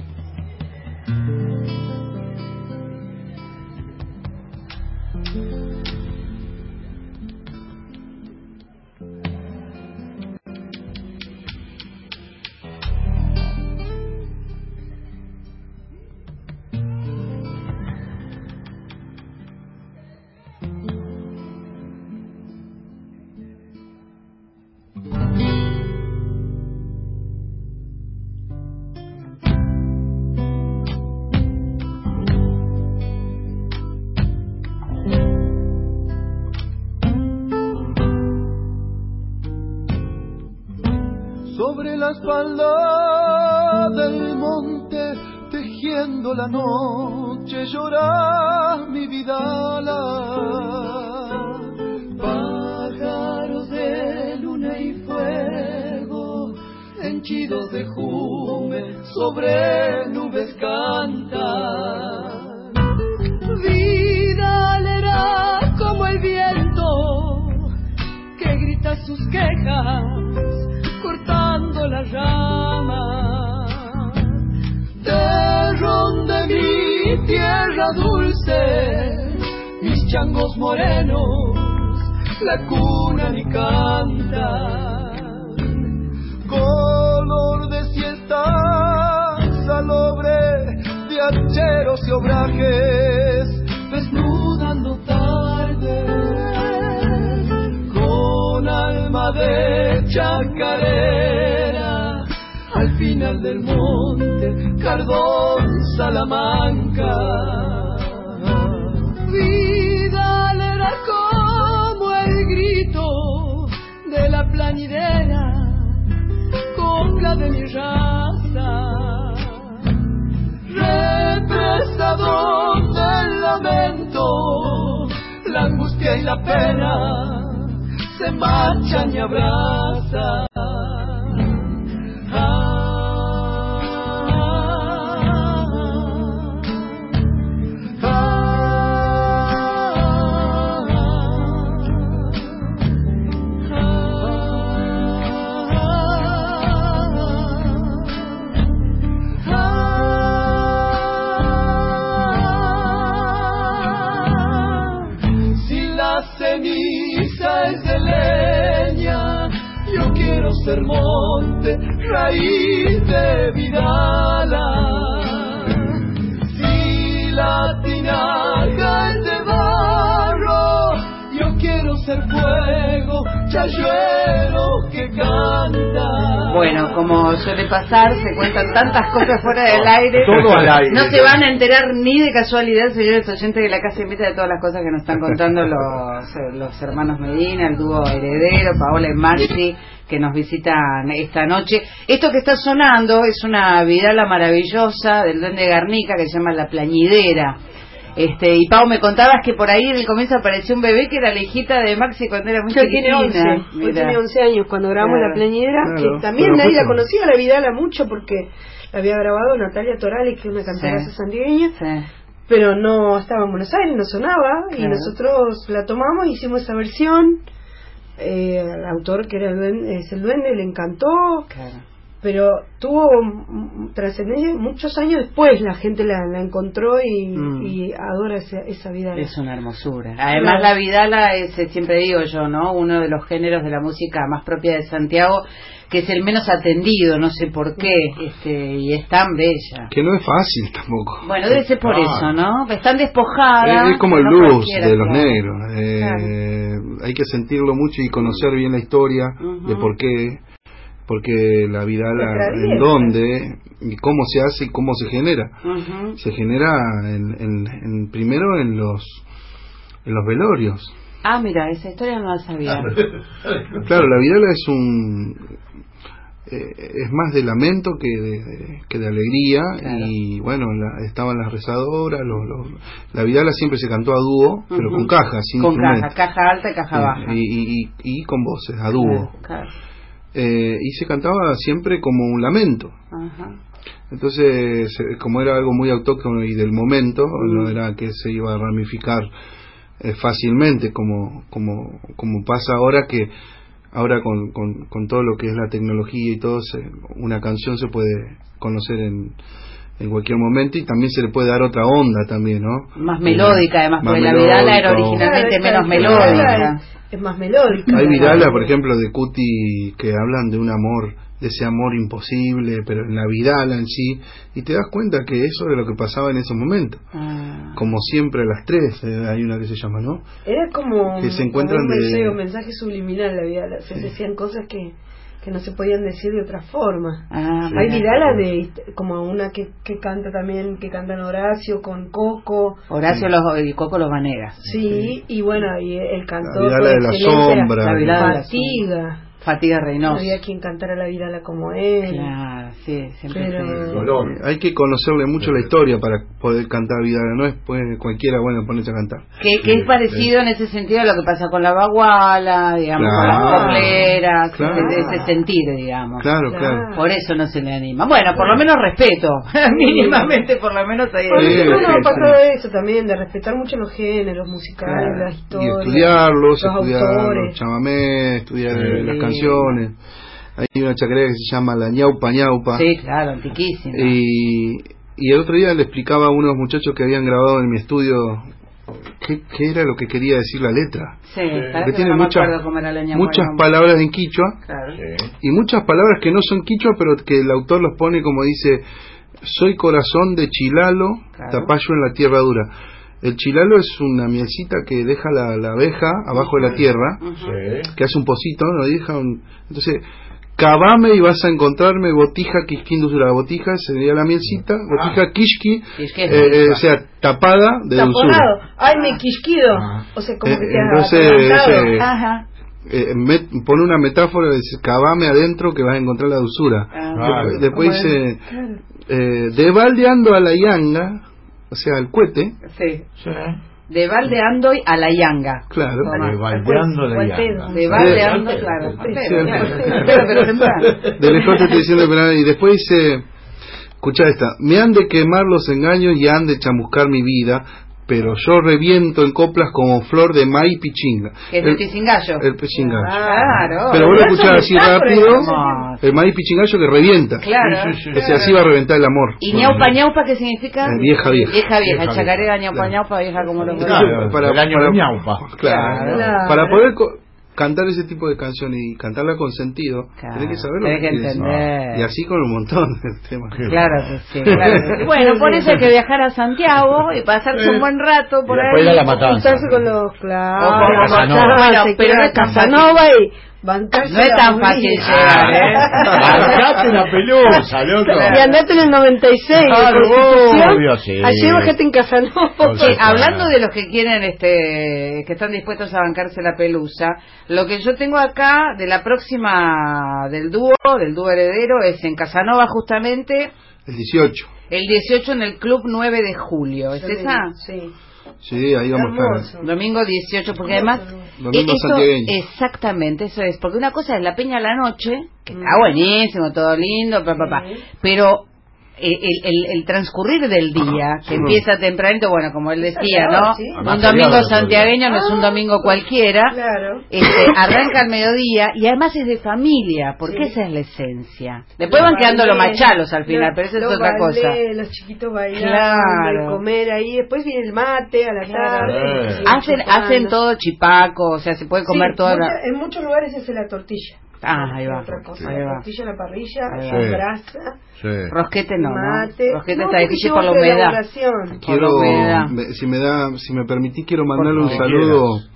Sobre la espalda del monte, tejiendo la noche, llora mi vidala. Pájaros de luna y fuego, henchidos de jume, sobre nubes cantan. Vidal era como el viento que grita sus quejas, cortando las ramas. Terrón de mi tierra dulce, mis changos morenos la cunan y cantan. Color de siesta salobre, de hacheros y obrajes, desnudando tarde, con alma de chacarera, al final del monte, Cardón, Salamanca. Vidal era como el grito de la plañidera, copla de mi raza, represado del lamento, la angustia y la pena se marchan y abrazan. Ser monte, raíz de Vidala. Si la tinaja es de barro, yo quiero ser fuego, chayuelo que canta. Bueno, como suele pasar, se cuentan tantas cosas fuera del aire. Todo al aire. No se van a enterar ni de casualidad, señores oyentes de la casa invita, de todas las cosas que nos están contando los hermanos Medina, el dúo heredero, Paola y Maxi, que nos visitan esta noche. Esto que está sonando es una vidala maravillosa del Duende Garnica que se llama La Plañidera. Y Pau, me contabas que por ahí en el comienzo apareció un bebé que era la hijita de Maxi cuando era muy chiquitina. Hoy tiene 11 años cuando grabamos La Plañidera, que también nadie la conocía, la vidala mucho, porque la había grabado Natalia Torales, que es una cantante santiagueña, pero no estaba en Buenos Aires, no sonaba, y nosotros la tomamos, hicimos esa versión. El autor, que era el duende, le encantó, pero tuvo trascendencia muchos años después. La gente la encontró y adora esa vidala. Es una hermosura. Además, la vidala es, siempre digo yo, ¿no?, uno de los géneros de la música más propia de Santiago, que es el menos atendido, no sé por qué, y es tan bella. Que no es fácil tampoco. Bueno, debe ser por eso, ¿no? Están despojadas. Es como el blues de los negros. Hay que sentirlo mucho y conocer bien la historia de por qué. porque la Vidala, ¿en dónde? Y cómo se hace y cómo se genera. Se genera primero en los velorios. Ah, mira, esa historia no la sabía. Claro, la Vidala es más de lamento que de alegría. Claro. Y bueno, estaban las rezadoras, la Vidala siempre se cantó a dúo, pero con caja, sin con instrumento. caja alta y caja baja. Y con voces, a dúo. Claro. Y se cantaba siempre como un lamento. Entonces, como era algo muy autóctono y del momento, no era que se iba a ramificar fácilmente como pasa ahora, que ahora con todo lo que es la tecnología y todo, una canción se puede conocer en cualquier momento, y también se le puede dar otra onda también, ¿no? Más melódica, además, porque la Vidala era originalmente menos melódica. Es más melódica. Hay Vidala, por ejemplo, de Cuti, que hablan de un amor, de ese amor imposible, pero en la Vidala en sí, y te das cuenta que eso era lo que pasaba en ese momento. Como siempre a las 3, hay una que se llama, ¿no? Era como que se encuentran un mensaje subliminal la Vidala, se decían cosas que no se podían decir de otra forma. Hay Vidala como una que canta también, que cantan Horacio con Coco. Horacio y Coco los Vanegas. Sí, y bueno, y el cantor la Vidala de la sombra, la Vidala Fatiga Reynoso. No había quien cantara la Vidala como él. Claro, sí, siempre. Hay que conocerle mucho la historia para poder cantar Vidala, no es cualquiera ponerse a cantar. Que es parecido en ese sentido a lo que pasa con la baguala, digamos, con las copleras, de ese sentido, digamos. Claro. Por eso no se le anima. Bueno, por lo menos respeto, mínimamente, por lo menos ahí. Ha pasado eso también, de respetar mucho los géneros musicales, las historias, y estudiarlos, estudiar los chamamé, estudiar las canciones. Hay una chacarera que se llama la ñaupa ñaupa. Sí, claro, antiquísima. Y el otro día le explicaba a unos muchachos que habían grabado en mi estudio qué era lo que quería decir la letra. Sí, porque tiene muchas palabras en quichua, y muchas palabras que no son quichua, pero que el autor los pone como dice: soy corazón de chilalo, tapayo en la tierra dura. El chilalo es una mielcita que deja la abeja abajo de la tierra, que hace un pocito, ¿no? Entonces, cavame y vas a encontrarme botija quisquín dulzura. Botija sería la mielcita, botija quishki, o sea, tapada de dulzura. ¡Ay, me quisquido! O sea, como que te has pone una metáfora, dice: cavame adentro que vas a encontrar la dulzura. Después dice: de baldeando a la yanga, o sea, el cohete. De baldeando a la yanga. Claro. De baldeando a la yanga. De baldeando, claro. Del escote estoy diciendo, y después dice: escucha esta: me han de quemar los engaños y han de chamuscar mi vida, pero yo reviento en coplas como flor de maíz pichinga. Que es el picingallo. El picingallo. Claro. Pero vos lo escuchás así rápido, el maíz pichingallo que revienta. Claro. O sea, así va a reventar el amor. ¿Y ñaupa ñaupa qué significa? Vieja. Chacarera, ñaupa ñaupa, vieja como los para el año de ñaupa. Claro. Para poder cantar ese tipo de canciones y cantarla con sentido, tenés que saber lo que entender. Y así con un montón de temas. Claro que sí. Bueno, por eso hay que viajar a Santiago y pasarse un buen rato por ahí. Ir a la Matanza. Con los pero no es Casanova y bancarse. No es tan fácil llegar, Bancate una pelusa, loco. Y andate en el 96. Allí bajate en Casanova. Hablando de los que quieren, que están dispuestos a bancarse la pelusa, lo que yo tengo acá de la próxima del dúo heredero es en Casanova, justamente. El 18. El 18 en el Club 9 de Julio. ¿Es esa? Sí, ahí vamos a estar. Domingo 18, porque además Domingo santiagueño. Exactamente, eso es, porque una cosa es la peña a la noche, que está buenísimo, todo lindo, pero el transcurrir del día, que empieza tempranito, bueno, como él decía, ¿no? Un domingo santiagueño no es un domingo cualquiera, arranca al mediodía y además es de familia, porque esa es la esencia. Después van quedando los machalos al final, pero eso es otra cosa. Los chiquitos bailando, comer ahí, después viene el mate a la tarde. Hacen todo chipaco, o sea, se puede comer toda en muchos lugares es la tortilla. Ahí va. Otra cosa, la tortilla, la parrilla, la brasa. Rosquete no, mate. Rosquete está difícil por la humedad. Si me permitís, quiero mandarle un saludo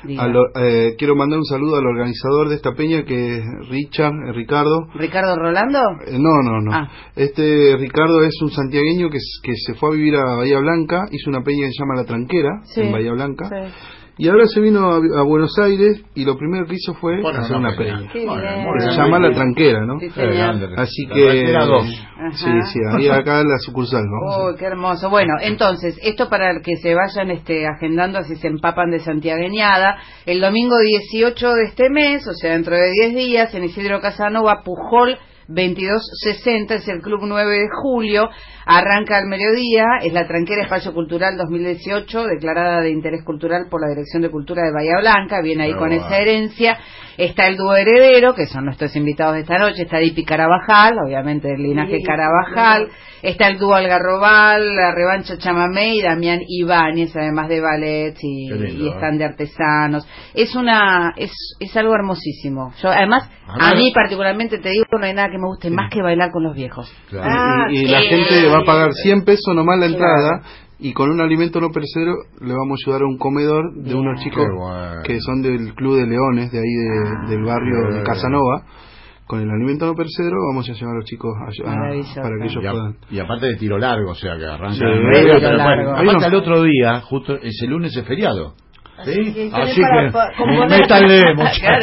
Quiero mandar un saludo al organizador de esta peña, que es Ricardo. ¿Ricardo Rolando? No. Ricardo es un santiagueño que se fue a vivir a Bahía Blanca, hizo una peña que se llama La Tranquera, en Bahía Blanca. Sí. Y ahora se vino a Buenos Aires y lo primero que hizo fue hacer una peña. Se llama La Tranquera, ¿no? Sí, así que... Sí, ahí acá en la sucursal, ¿no? Qué hermoso. Bueno, entonces, esto para que se vayan agendando, así se empapan de santiagueñada. El domingo 18 de este mes, o sea, dentro de 10 días, en Isidro Casanova, Pujol 2260, es el Club 9 de Julio, arranca al mediodía, es La Tranquera Espacio Cultural 2018, declarada de interés cultural por la Dirección de Cultura de Bahía Blanca, viene ahí con esa herencia. Está el dúo heredero, que son nuestros invitados de esta noche, está Dipi Carabajal, obviamente del linaje Carabajal, está el dúo Algarrobal, la Revancha Chamamé y Damián Ibáñez, además de ballet y están de artesanos. Es algo hermosísimo. Yo, además, a mí particularmente te digo, no hay nada que me guste más que bailar con los viejos. Claro. Y la gente va a pagar 100 pesos nomás la entrada, y con un alimento no perecedero le vamos a ayudar a un comedor de unos chicos que son del Club de Leones, de ahí del barrio de Casanova. Con el alimento no perecedero vamos a llevar a los chicos para que ellos puedan. Y aparte de tiro largo, o sea que arranca aparte el otro día, justo ese lunes es feriado. ¿Sí? Así que métanle,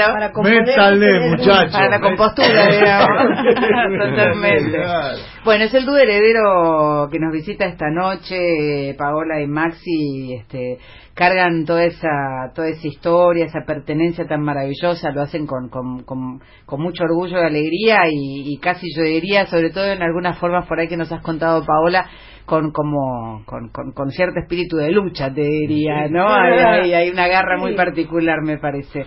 muchachos. Para la compostura, digamos. Totalmente. Bueno, es el dúo heredero que nos visita esta noche. Paola y Maxi cargan toda esa historia, esa pertenencia tan maravillosa, lo hacen con mucho orgullo y alegría, y casi yo diría, sobre todo en algunas formas por ahí que nos has contado, Paola, con cierto espíritu de lucha, te diría, ¿no? Hay una garra muy particular, me parece.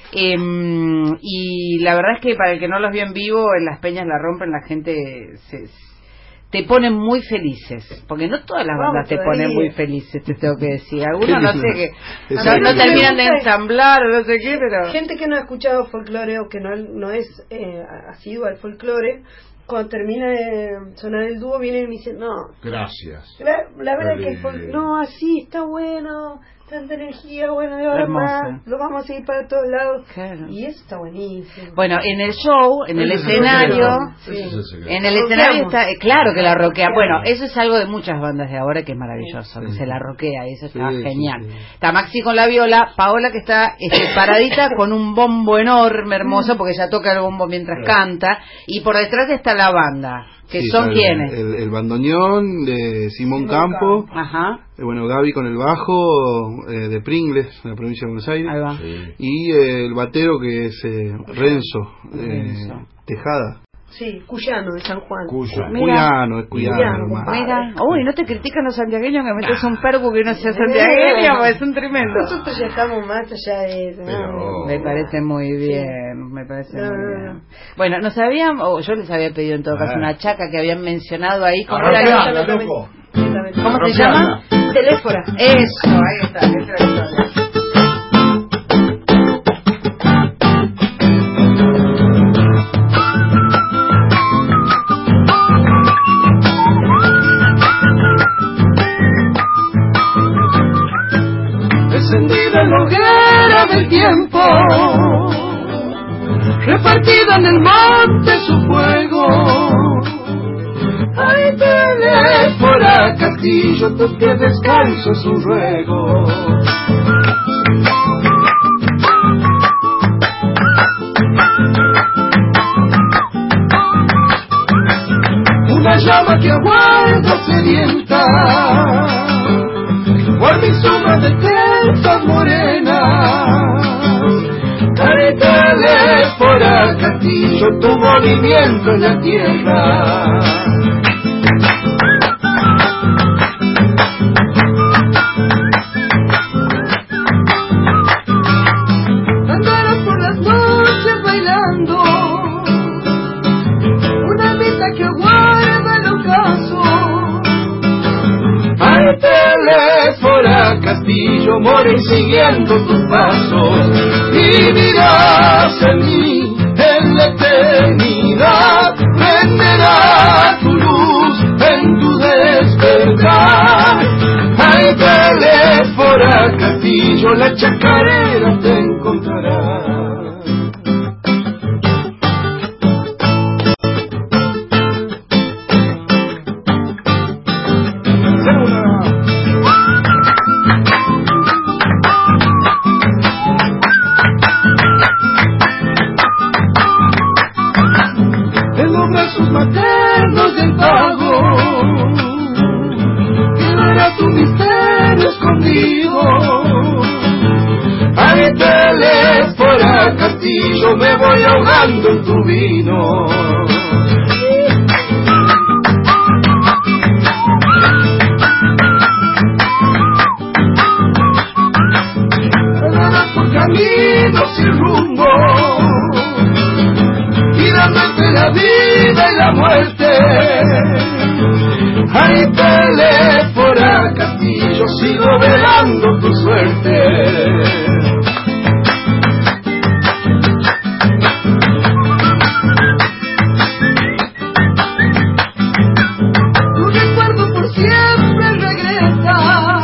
Y la verdad es que para el que no los vio en vivo, en las peñas la rompen, la gente te ponen muy felices, porque no todas las bandas te ponen muy felices, te tengo que decir. Algunos no sé qué, no terminan de ensamblar o no sé qué, pero... Gente que no ha escuchado folclore o que no es asiduo al folclore, cuando termina de sonar el dúo viene y me dice, no, gracias, la verdad que no, así está bueno, tanta energía, bueno, de ahora más lo vamos a seguir para todos lados. Claro. Y eso está buenísimo. Bueno, en el show, en el escenario, está, claro que la roquea. Bueno, eso es algo de muchas bandas de ahora que es maravilloso, que se la roquea, y eso está genial. Está Maxi con la viola, Paola que está paradita con un bombo enorme, hermoso, porque ella toca el bombo mientras canta, y por detrás está la banda. ¿Que son quiénes? El bandoneón de Simón Campo, bueno, Gaby con el bajo, de Pringles, en la provincia de Buenos Aires, y el batero que es Renzo. Tejada. Sí, cuyano de San Juan. Cuyano. Mira, uy, no te critican los santiagueños que metes un perco que no sea santiagueño, pues son tremendos. Nosotros ya estamos más allá de eso. Me parece muy bien, muy bien. Bueno, nos habían, yo les había pedido en todo caso una chaca que habían mencionado ahí. ¿Cómo se llama? Teléfora. Eso, ahí está, esa es la historia. La hoguera del tiempo, repartida en el monte su fuego. Ay, Teléfora, castillo, tus pies descalzos su ruego. Una llama que aguarda sedienta, guarda y sombra de tensas morenas. Ay, Teléfora, castillo, tu movimiento en la tierra. Andarás por las noches bailando, una misa que guarda el ocaso. Ay, Teléfora, castillo, moren siguiendo tus pasos, y dirás en mí, en la eternidad, prenderá tu luz en tu despertar. Ay, Teléfora, castillo, Castillo, la chacarera te encontrará. En los brazos maternos del pago quedará tu misterio escondido. Ahí te lees por el Castillo, me voy ahogando en tu vino. Andarás por caminos sin rumbo, mirándote la vida y la muerte. Ahí peleé por el Castillo, sigo velando tu suerte. Tu recuerdo por siempre regresa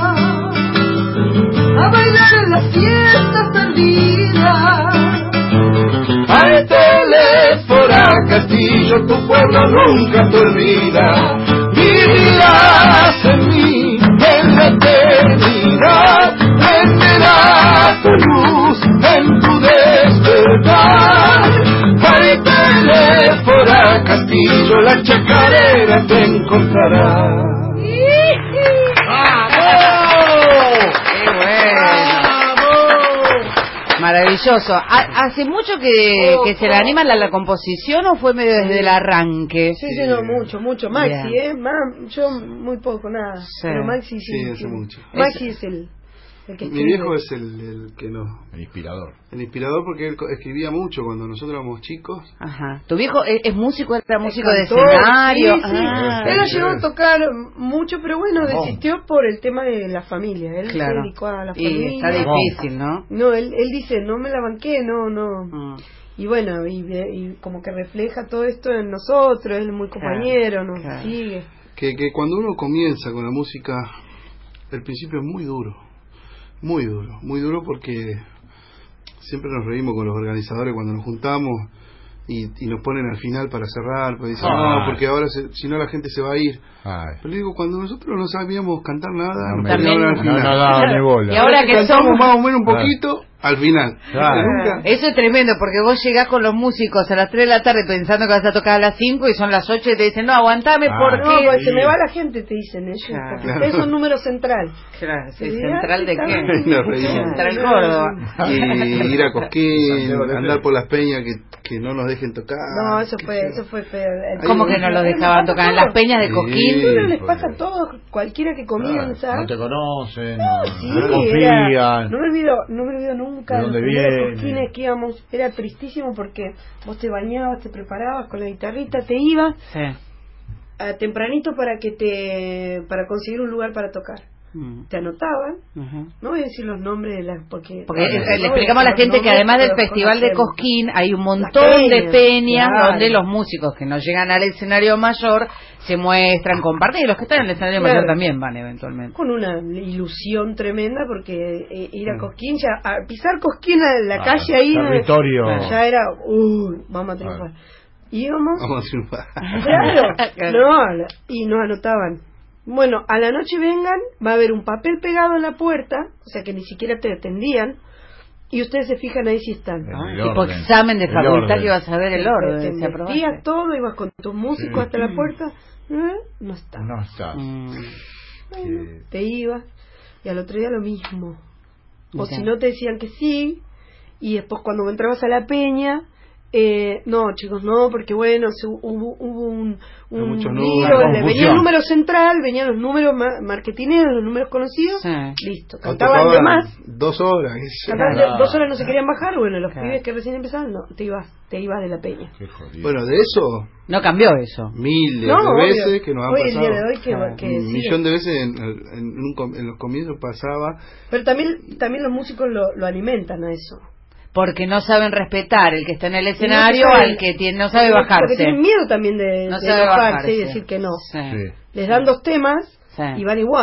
a bailar en las fiestas perdidas. Ahí te por el Castillo, tu pueblo nunca te olvida. Vivirás en mí, en la eternidad, prenderá tu luz en tu despertar. Ahí te por el Castillo, la chacarera te encontrará. Maravilloso. ¿Hace mucho que se le anima la composición o fue medio desde el arranque? Sí, no, mucho. Maxi, yo muy poco, nada. Sí. Pero Maxi Sí, hace mucho. Maxi es el que Mi escribe. viejo es el que nos... El inspirador. El inspirador porque él escribía mucho cuando nosotros éramos chicos. Ajá. ¿Tu viejo es músico, era músico de Cantor, escenario? sí. Él lo llegó a tocar mucho, pero bueno, desistió por el tema de la familia. Él se dedicó a la familia. Y está difícil, ¿no? No, él dice, no me la banqué, no. Y bueno, y como que refleja todo esto en nosotros, él es muy compañero, nos sigue. Que cuando uno comienza con la música, el principio es muy duro porque siempre nos reímos con los organizadores cuando nos juntamos y nos ponen al final para cerrar, pues dicen, no, porque ahora si no la gente se va a ir. Pero digo, cuando nosotros no sabíamos cantar nada, nos ponían al final. No, ni bola. Y ahora que cantamos más o menos un poquito, al final. Eso es tremendo, porque vos llegás con los músicos a las 3 de la tarde pensando que vas a tocar a las 5 y son las 8 y te dicen, no, aguantame, ¿por qué? No, se me va la gente, te dicen ellos, porque ustedes son número central. Claro, sí, ¿central de qué? Nos reímos. Central Córdoba. Y ir a Cosquín, andar por las peñas que no nos dejen tocar. No, eso fue feo. ¿Cómo que no los dejaban tocar? ¿En las peñas de Cosquín? Pero les pasa a todos, cualquiera que comienza. No te conocen, Sí, no confían. No me olvido nunca. ¿De dónde los primeros viene? Cosquines que íbamos, era tristísimo porque vos te bañabas, te preparabas con la guitarrita, te ibas tempranito para conseguir un lugar para tocar. Te anotaban, no voy a decir los nombres de las porque le explicamos a la gente que además del festival de Cosquín hay un montón de peñas donde los músicos que no llegan al escenario mayor se muestran, comparten, y los que están en el escenario mayor también van eventualmente con una ilusión tremenda porque ir a Cosquín, ya a pisar Cosquín a la calle ahí territorio. Ya era vamos a triunfar, íbamos, vamos a triunfar, claro. Y nos anotaban. Bueno, a la noche vengan, va a haber un papel pegado en la puerta, o sea que ni siquiera te atendían, y ustedes se fijan ahí si están. Tipo examen de facultad que vas a ver el orden. Te metías todo, ibas con tus músicos hasta la puerta, no está. Bueno, te ibas, y al otro día lo mismo. O si no te decían que sí, y después cuando entrabas a la peña, no chicos, no, porque bueno, hubo un lío, venía el número central, venían los números marketineros, los números conocidos, listo, cantaban de más 2 horas, cantaban 2 horas, no se querían bajar, bueno, los pibes que recién empezaban, no, te ibas de la peña. Bueno, de eso no cambió eso, miles de veces que nos han pasado, el día de hoy que un millón de veces en los comienzos pasaba, pero también los músicos lo alimentan a eso. Porque no saben respetar el que está en el escenario al que no sabe bajarse. Porque tienen miedo también de enojarse y decir que no. Les dan 2 temas y van igual.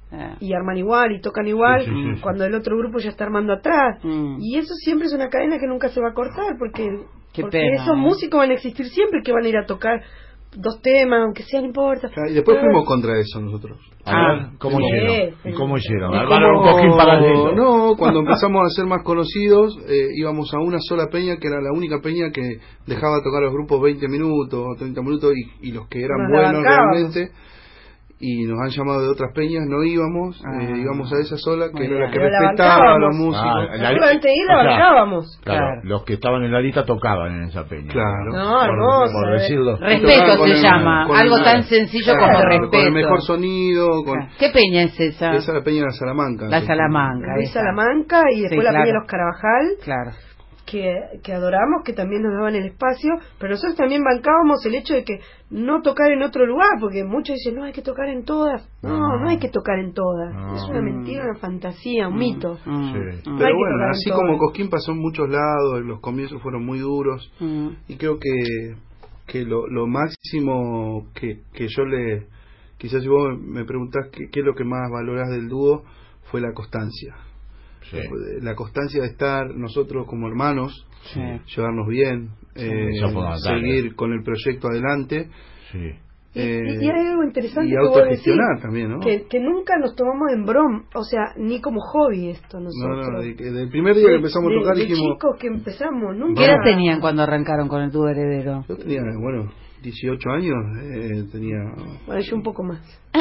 y arman igual y tocan igual cuando el otro grupo ya está armando atrás. Y eso siempre es una cadena que nunca se va a cortar, porque esos músicos van a existir siempre, que van a ir a tocar 2 temas, aunque sea, no importa. Y después fuimos contra eso nosotros. ¿Cómo hicieron? ¿Y cómo hicieron? ¿Armaron un cojín paralelo? No, cuando empezamos a ser más conocidos, íbamos a una sola peña, que era la única peña que dejaba tocar los grupos 20 minutos, 30 minutos, y los que eran buenos realmente, y nos han llamado de otras peñas, no íbamos, íbamos a esa sola, que era la que respetaba a los músicos. Antes de ir la bancábamos. Claro, los que estaban en la lista tocaban en esa peña. Claro. No, hermoso. Por decirlo. Respeto se llama, algo tan sencillo como respeto. Con el mejor sonido. ¿Qué peña es esa? Esa es la peña de la Salamanca. La Salamanca. Luis Salamanca, y después la peña de los Carabajal. Claro. Que adoramos, que también nos daban el espacio, pero nosotros también bancábamos el hecho de que no tocar en otro lugar, porque muchos dicen, no, hay que tocar en todas. No hay que tocar en todas. Es una mentira, una fantasía, un mito. Pero bueno, así como Cosquín pasó en muchos lados, los comienzos fueron muy duros, y creo que lo máximo que yo quizás si vos me preguntás qué es lo que más valorás del dúo, fue la constancia. La constancia de estar nosotros como hermanos, llevarnos bien, seguir con el proyecto adelante, y hay algo interesante y que autogestionar también, ¿no? Que nunca nos tomamos en broma, o sea, ni como hobby esto nosotros. No, desde el primer día que empezamos a tocar dijimos... chicos que empezamos, nunca... ¿Qué edad tenían cuando arrancaron con el dúo Heredero? Yo tenía, 18 años, tenía... Bueno, yo un poco más.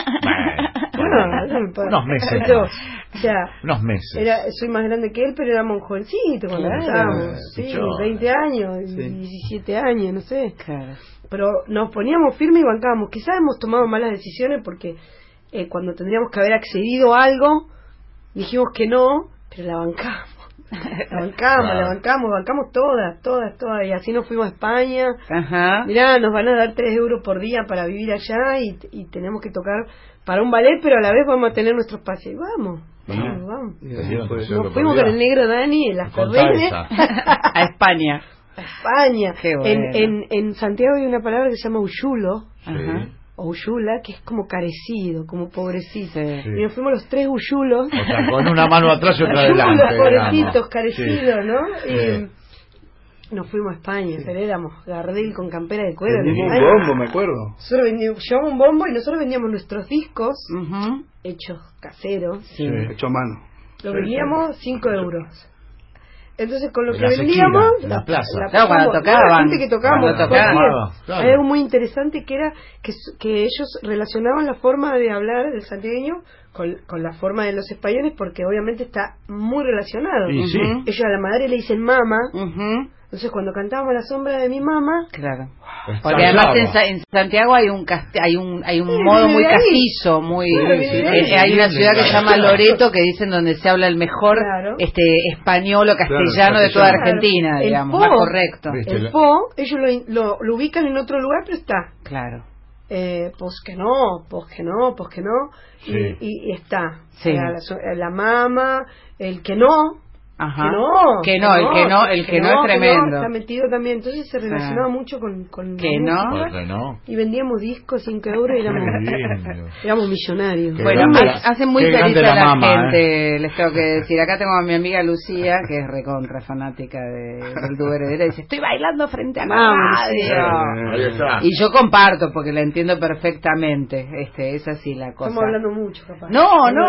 Unos meses. O sea, unos meses. Soy más grande que él, pero éramos jovencitos cuando estábamos. 20 años, 17 años, no sé. Claro. Pero nos poníamos firmes y bancábamos. Quizás hemos tomado malas decisiones porque cuando tendríamos que haber accedido a algo, dijimos que no, pero la bancamos. La bancamos todas, y así nos fuimos a España. Mirá, nos van a dar 3 euros por día para vivir allá, y tenemos que tocar para un ballet, pero a la vez vamos a tener nuestro espacio. Y vamos. Nos fuimos con el negro Dani en las Cordenes a España. Qué bueno. En Santiago hay una palabra que se llama uyulo. O uyula, que es como carecido, como pobrecito. Y nos fuimos los 3 uyulos. O sea, con una mano atrás y otra adelante. Pobrecitos, carecidos, ¿no? Y nos fuimos a España, pero éramos Gardel con campera de cuero. Un bombo, me acuerdo. Llevamos un bombo y nosotros vendíamos nuestros discos hechos caseros. Hecho a mano. Lo vendíamos 5 euros. Entonces con lo que vendíamos la plaza, cuando tocaban, la gente que tocábamos, claro. Hay algo muy interesante que era que ellos relacionaban la forma de hablar del santiagueño con la forma de los españoles, porque obviamente está muy relacionado. Ellos a la madre le dicen mama. Entonces cuando cantábamos La sombra de mi mamá, claro, porque además en Santiago hay un modo muy castizo, muy hay una ciudad que se llama Loreto, que dicen donde se habla el mejor español o castellano de toda Argentina, digamos, más correcto. El po, ellos lo ubican en otro lugar, pero está. Claro. Pues que no, y está. La mama, el que no. El que no es tremendo. Está metido también, entonces se relacionaba mucho con que no. Y vendíamos discos 5 euros y éramos millonarios. Bueno, hace muy feliz a la gente, les tengo que decir. Acá tengo a mi amiga Lucía, que es recontra fanática del dúo Heredero, y dice, estoy bailando frente a la radio. Y yo comparto, porque la entiendo perfectamente. Es así la cosa. Estamos hablando mucho, capaz. No.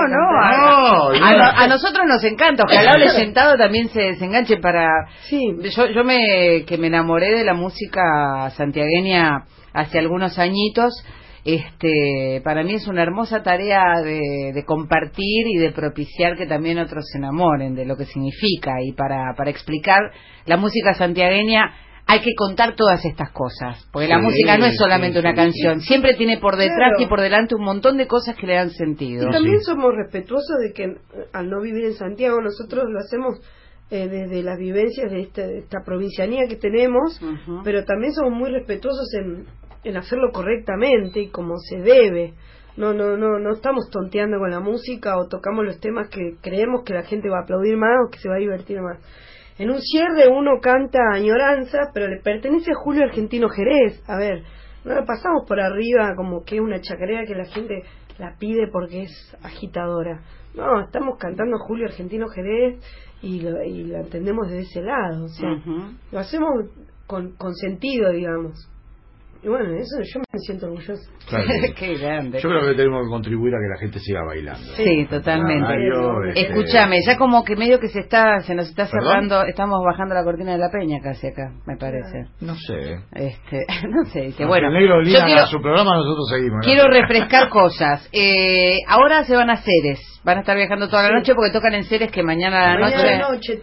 A nosotros nos encanta. Ojalá les también se enganche para... Yo me enamoré de la música santiagueña hace algunos añitos. Para mí es una hermosa tarea de compartir y de propiciar que también otros se enamoren de lo que significa, y para explicar la música santiagueña hay que contar todas estas cosas, porque la música no es solamente una canción, siempre tiene por detrás y por delante un montón de cosas que le dan sentido. Y también somos respetuosos de que al no vivir en Santiago, nosotros lo hacemos desde las vivencias de esta provincianía que tenemos, pero también somos muy respetuosos en hacerlo correctamente y como se debe. No estamos tonteando con la música o tocamos los temas que creemos que la gente va a aplaudir más o que se va a divertir más. En un cierre uno canta Añoranza, pero le pertenece a Julio Argentino Jerez. A ver, no la pasamos por arriba como que es una chacarera que la gente la pide porque es agitadora. No, estamos cantando Julio Argentino Jerez y lo entendemos desde ese lado, o sea, lo hacemos con sentido, digamos. Y bueno, eso yo me siento orgullosa. Claro. Qué grande. Yo creo que tenemos que contribuir a que la gente siga bailando. Sí, totalmente. Radio, Escúchame, ya como que medio que se nos está cerrando, estamos bajando la cortina de la peña casi acá, me parece. No sé. No sé, dice, bueno, el negro yo quiero, a su programa, nosotros seguimos. Quiero refrescar cosas. Ahora se van a Ceres, van a estar viajando toda la noche porque tocan en Ceres que mañana a la noche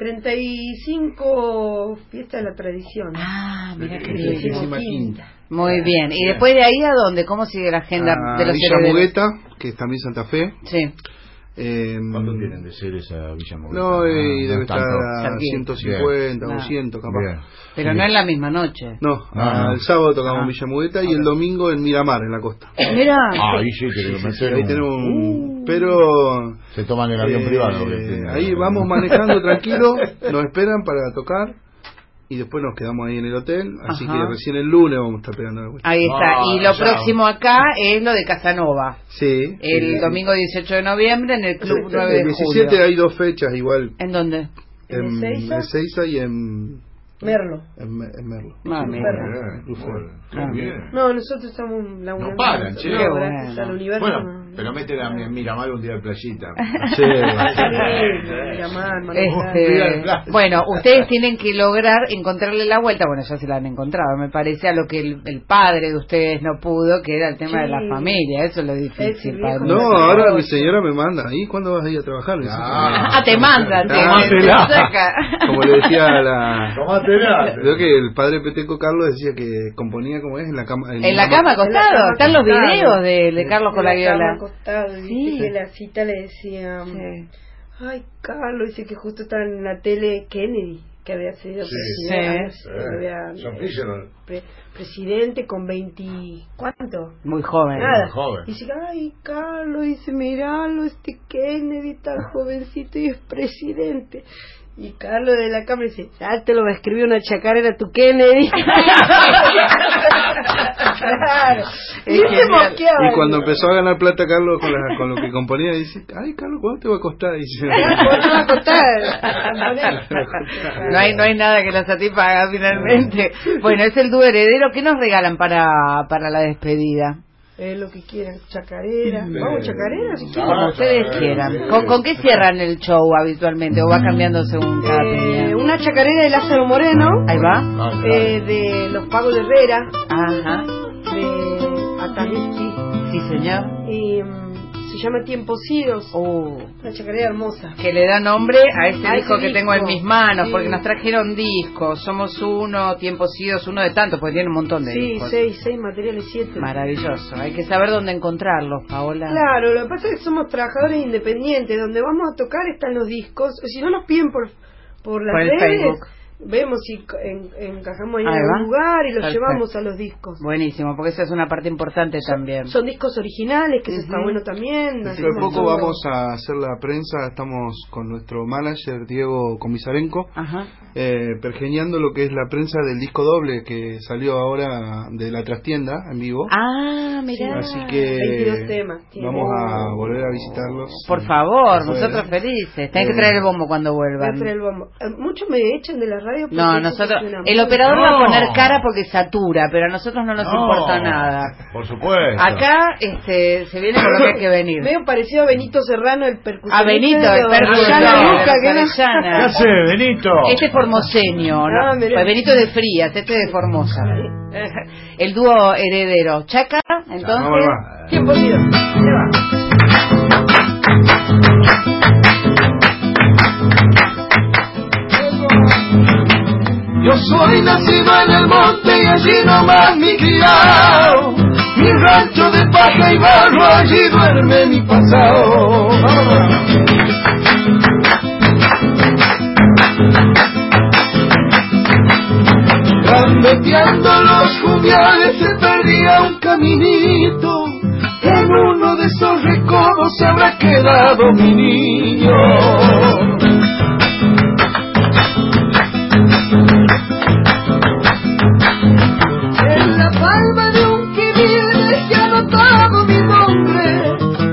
35 fiesta de la tradición. Ah, mira qué bien. Muy bien. ¿Y después de ahí a dónde? ¿Cómo sigue la agenda de los Villa Mugueta, que es también Santa Fe. Sí. ¿Cuánto tienen de Ceres a Villa Mugueta? No, debe estar a 150, 200 capaz. Bien. Pero no en la misma noche. No, el sábado tocamos Villa Mugueta y el domingo en Miramar, en la costa. Mira. Ahí sí, ahí tenemos pero se toman el avión privado. Ahí vamos manejando tranquilo, nos esperan para tocar. Y después nos quedamos ahí en el hotel, así que recién el lunes vamos a estar pegando la vuelta. Ahí está, y lo próximo acá es lo de Casanova. Sí. El domingo 18 de noviembre en el Club 9 de julio. El 17 hay 2 fechas igual. ¿En dónde? En Ezeiza y en Merlo. En Merlo. No, nosotros estamos laburando. No paran, che. Gracias al universo. Bueno, pero meten a Miramar un día de playita. Sí. Bueno, ustedes tienen que lograr encontrarle la vuelta. Bueno, ya se la han encontrado, me parece, a lo que el padre de ustedes no pudo, que era el tema de la familia. Eso es lo difícil. No, ahora mi señora me manda. ¿Y cuándo vas a ir a trabajar? Te manda. Como le decía a la... Creo que el padre Peteco Carlos decía que componía como es en la cama. En la cama acostado. Están los videos de Carlos con la viola. Sí. Que la cita le decía, ay, Carlos, dice que justo estaba en la tele Kennedy, que había sido presidente con 20, ¿cuánto? Muy joven. Nada. Dice, ay, Carlos, dice, miralo, Kennedy tan jovencito y es presidente. Y Carlos de la cámara dice, te lo va a escribir una chacarera tu Kennedy. Claro. Y cuando empezó a ganar plata Carlos con lo que componía, dice, ay, Carlos, ¿cuánto te va a costar? Dice, ¿cuánto va a costar? No hay nada que la satisfaga finalmente. Bueno, es el dúo heredero. ¿Qué nos regalan para la despedida? Lo que quieran, chacarera. Vamos, chacarera, si quieren. Como ustedes quieran. ¿Con qué cierran el show habitualmente? ¿O va cambiando según cada peña? Una chacarera de Lázaro Moreno. Ahí va. De Los Pagos de Herrera. Ajá. De Atalesti. Sí, señor. Y se llama Tiempos Idos. Una chacarera hermosa. Que le da nombre a este disco que tengo en mis manos, porque nos trajeron discos. Somos uno, Tiempos Idos, uno de tantos, porque tiene un montón de discos. Sí, 6 materiales, 7. Maravilloso. Hay que saber dónde encontrarlos, Paola. Claro, lo que pasa es que somos trabajadores independientes. Donde vamos a tocar están los discos. Si no nos piden por las redes, Facebook. Vemos si encajamos ahí en algún lugar y los llevamos a los discos. Buenísimo, porque esa es una parte importante también. Son discos originales, que eso está bueno también. Dentro de poco vamos a hacer la prensa, estamos con nuestro manager Diego Comisarenko, pergeñando lo que es la prensa del disco doble que salió ahora de la trastienda en vivo. Mirá. Así que 22 temas. Vamos a volver a visitarlos. Por favor, nosotros felices. Tenés que traer el bombo cuando vuelvan. Traer el bombo. Muchos me echan de la radio. No, nosotros, el operador va a poner cara porque satura, pero a nosotros no nos importa nada. Por supuesto. Acá se viene con lo que hay que venir. Medio parecido a Benito Serrano, el percusionista. A Benito, el percusionista. ¿Qué hace, Benito? Este es formoseño, ¿no? Pues Benito es de Frías, este es de Formosa. El dúo heredero. Chaca, entonces. Tiempo sido. Se va. Yo soy nacido en el monte y allí nomás mi criado. Mi rancho de paja y barro, allí duerme mi pasado. Gambeteando los jumiales se perdía un caminito. En uno de esos recodos se habrá quedado mi niño. En la palma de un quimil ya anotado mi nombre,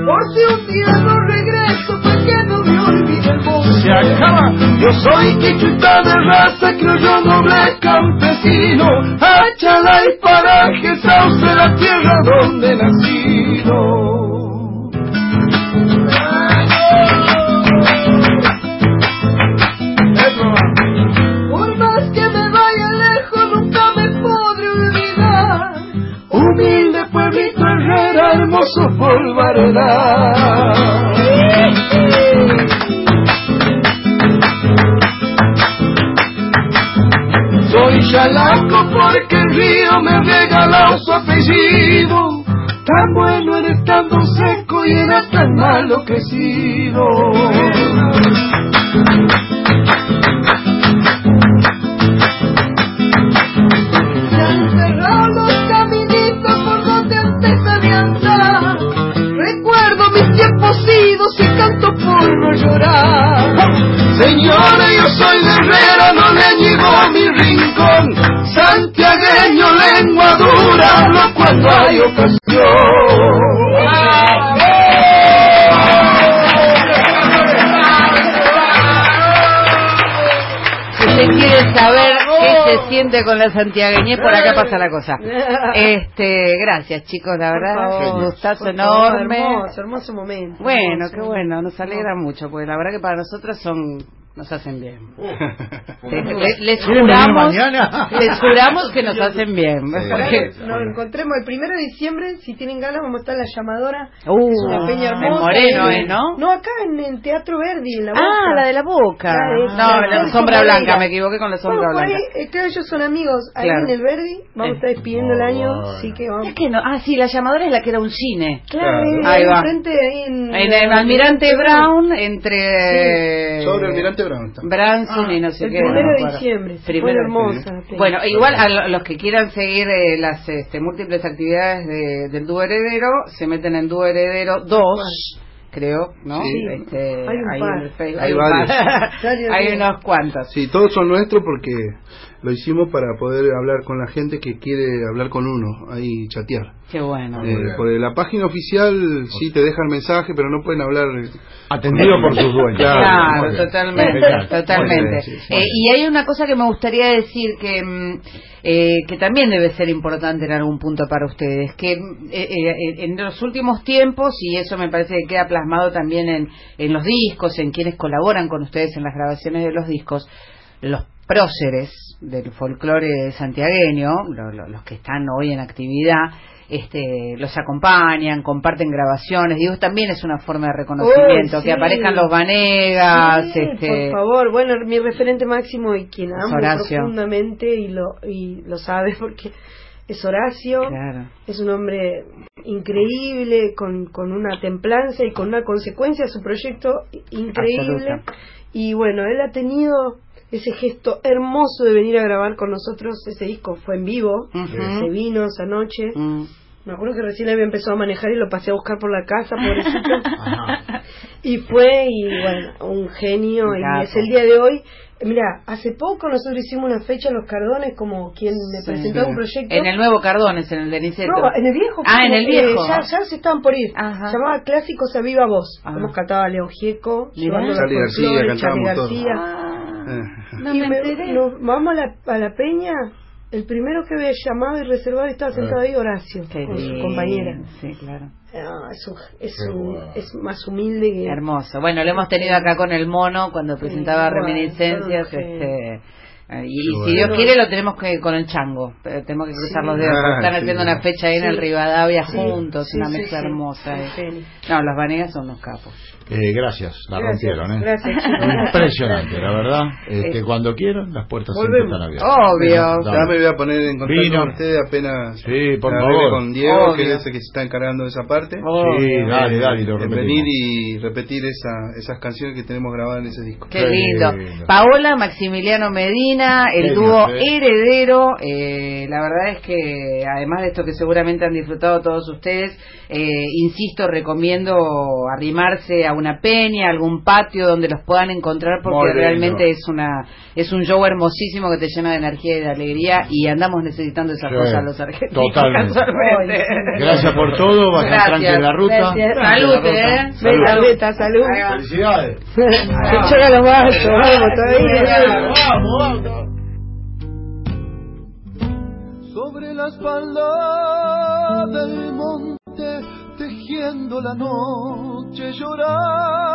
Yo soy quichuita de raza, criollo noble campesino, Achala y paraje, sauce la tierra donde he nacido. Por más que me vaya lejos, nunca me podré olvidar. Humilde pueblito Herrera, hermoso polvareda. Soy chalaco porque el río me regaló su apellido. Tan bueno era estando seco y era tan malo crecido. Se han cerrado los caminitos por donde antes había andar. Recuerdo mis tiempos idos y canto por no llorar. Señores, yo soy de Herrera, no le niego mi rincón. Santiagueño, lengua dura, hablo cuando hay ocasión. Si usted quiere saber qué se siente con la santiagueñez, por acá pasa la cosa. Gracias, chicos, la verdad, un gustazo enorme. Hermoso, hermoso momento. Bueno, hermoso. qué bueno, nos alegra mucho, porque la verdad que para nosotros nos hacen bien. Les juramos que nos hacen bien. Nos encontremos el 1 de diciembre, si tienen ganas, vamos a estar en la llamadora. Es una peña hermosa. En Moreno, ¿no? No, acá en el Teatro Verdi, en la Boca. Ah, la de la Boca. La sombra blanca, me equivoqué con la sombra blanca. Claro, ellos son amigos. Ahí en el Verdi, vamos a estar despidiendo el año, así que vamos. Es que no. Ah, sí, la llamadora es la que era un cine. Claro, ahí va. Enfrente, en el Almirante Brown, entre... Sobre Almirante Brown. Branson y no sé el qué. 1 de diciembre. Fue hermosa. Bueno, igual a los que quieran seguir las múltiples actividades del Dúo Heredero, se meten en Dúo Heredero 2, creo, ¿no? Sí. Hay varios. Hay unos cuantos. Sí, todos son nuestros porque lo hicimos para poder hablar con la gente que quiere hablar con uno, ahí chatear. Qué bueno. Por la página oficial sí te dejan mensaje, pero no pueden hablar. Atendido por sus dueños. Claro, totalmente. Y hay una cosa que me gustaría decir que también debe ser importante en algún punto para ustedes, que en los últimos tiempos, y eso me parece que queda plasmado también en los discos, en quienes colaboran con ustedes en las grabaciones de los discos, los próceres del folclore santiagueño, los que están hoy en actividad, los acompañan, comparten grabaciones, digo, también es una forma de reconocimiento, sí. Que aparezcan los Vanegas, por favor, bueno, mi referente máximo y quien amo Horacio. Profundamente y lo sabe porque es Horacio, claro. Es un hombre increíble, con una templanza y con una consecuencia a su proyecto increíble. Absoluta. Y bueno, él ha tenido ese gesto hermoso de venir a grabar con nosotros. Ese disco fue en vivo, se vino esa noche. Me acuerdo que recién había empezado a manejar y lo pasé a buscar por la casa, pobrecito. Y bueno, un genio. Y es el día de hoy. Mira, hace poco nosotros hicimos una fecha en Los Cardones como quien me presentó un proyecto. En el nuevo Cardones, en el de Niceto. No, en el viejo. En el viejo. Ya se estaban por ir. Se llamaba Clásicos a Viva Voz. Hemos cantado a León Gieco, Charly García, Charly García. No me enteré. Nos vamos a la peña. El primero que había llamado y reservado estaba sentado ahí Horacio, con su compañera. Sí, claro. Es más humilde que... Hermoso. Bueno, lo hemos tenido acá con el Mono cuando presentaba Reminiscencias. Y si Dios quiere lo tenemos que con el Chango, pero tenemos que cruzar los dedos. Están haciendo una fecha ahí en el Rivadavia juntos, una mezcla hermosa. No, los Vanegas son unos capos. Gracias, la rompieron, Gracias, impresionante, la verdad. Cuando quieran, las puertas siempre están abiertas. Obvio. Ya me voy a poner en contacto con ustedes apenas. Sí, por favor. Con Diego, que es el que se está encargando de esa parte. Sí, dale, lo repetimos. Venir y repetir esas canciones que tenemos grabadas en ese disco. Qué lindo. Paola, Maximiliano Medina, el dúo Heredero. La verdad es que, además de esto que seguramente han disfrutado todos ustedes, insisto, recomiendo arrimarse a sea una peña, algún patio donde los puedan encontrar, porque realmente es un show hermosísimo que te llena de energía y de alegría, y andamos necesitando esas cosas los argentinos. Totalmente. Gracias por todo, vayan tranquilos en la ruta. Salud, salud. Felicidades. Se llega los vasos, vamos todavía. Vamos. Sobre la espalda del monte, tejiendo la noche llorar.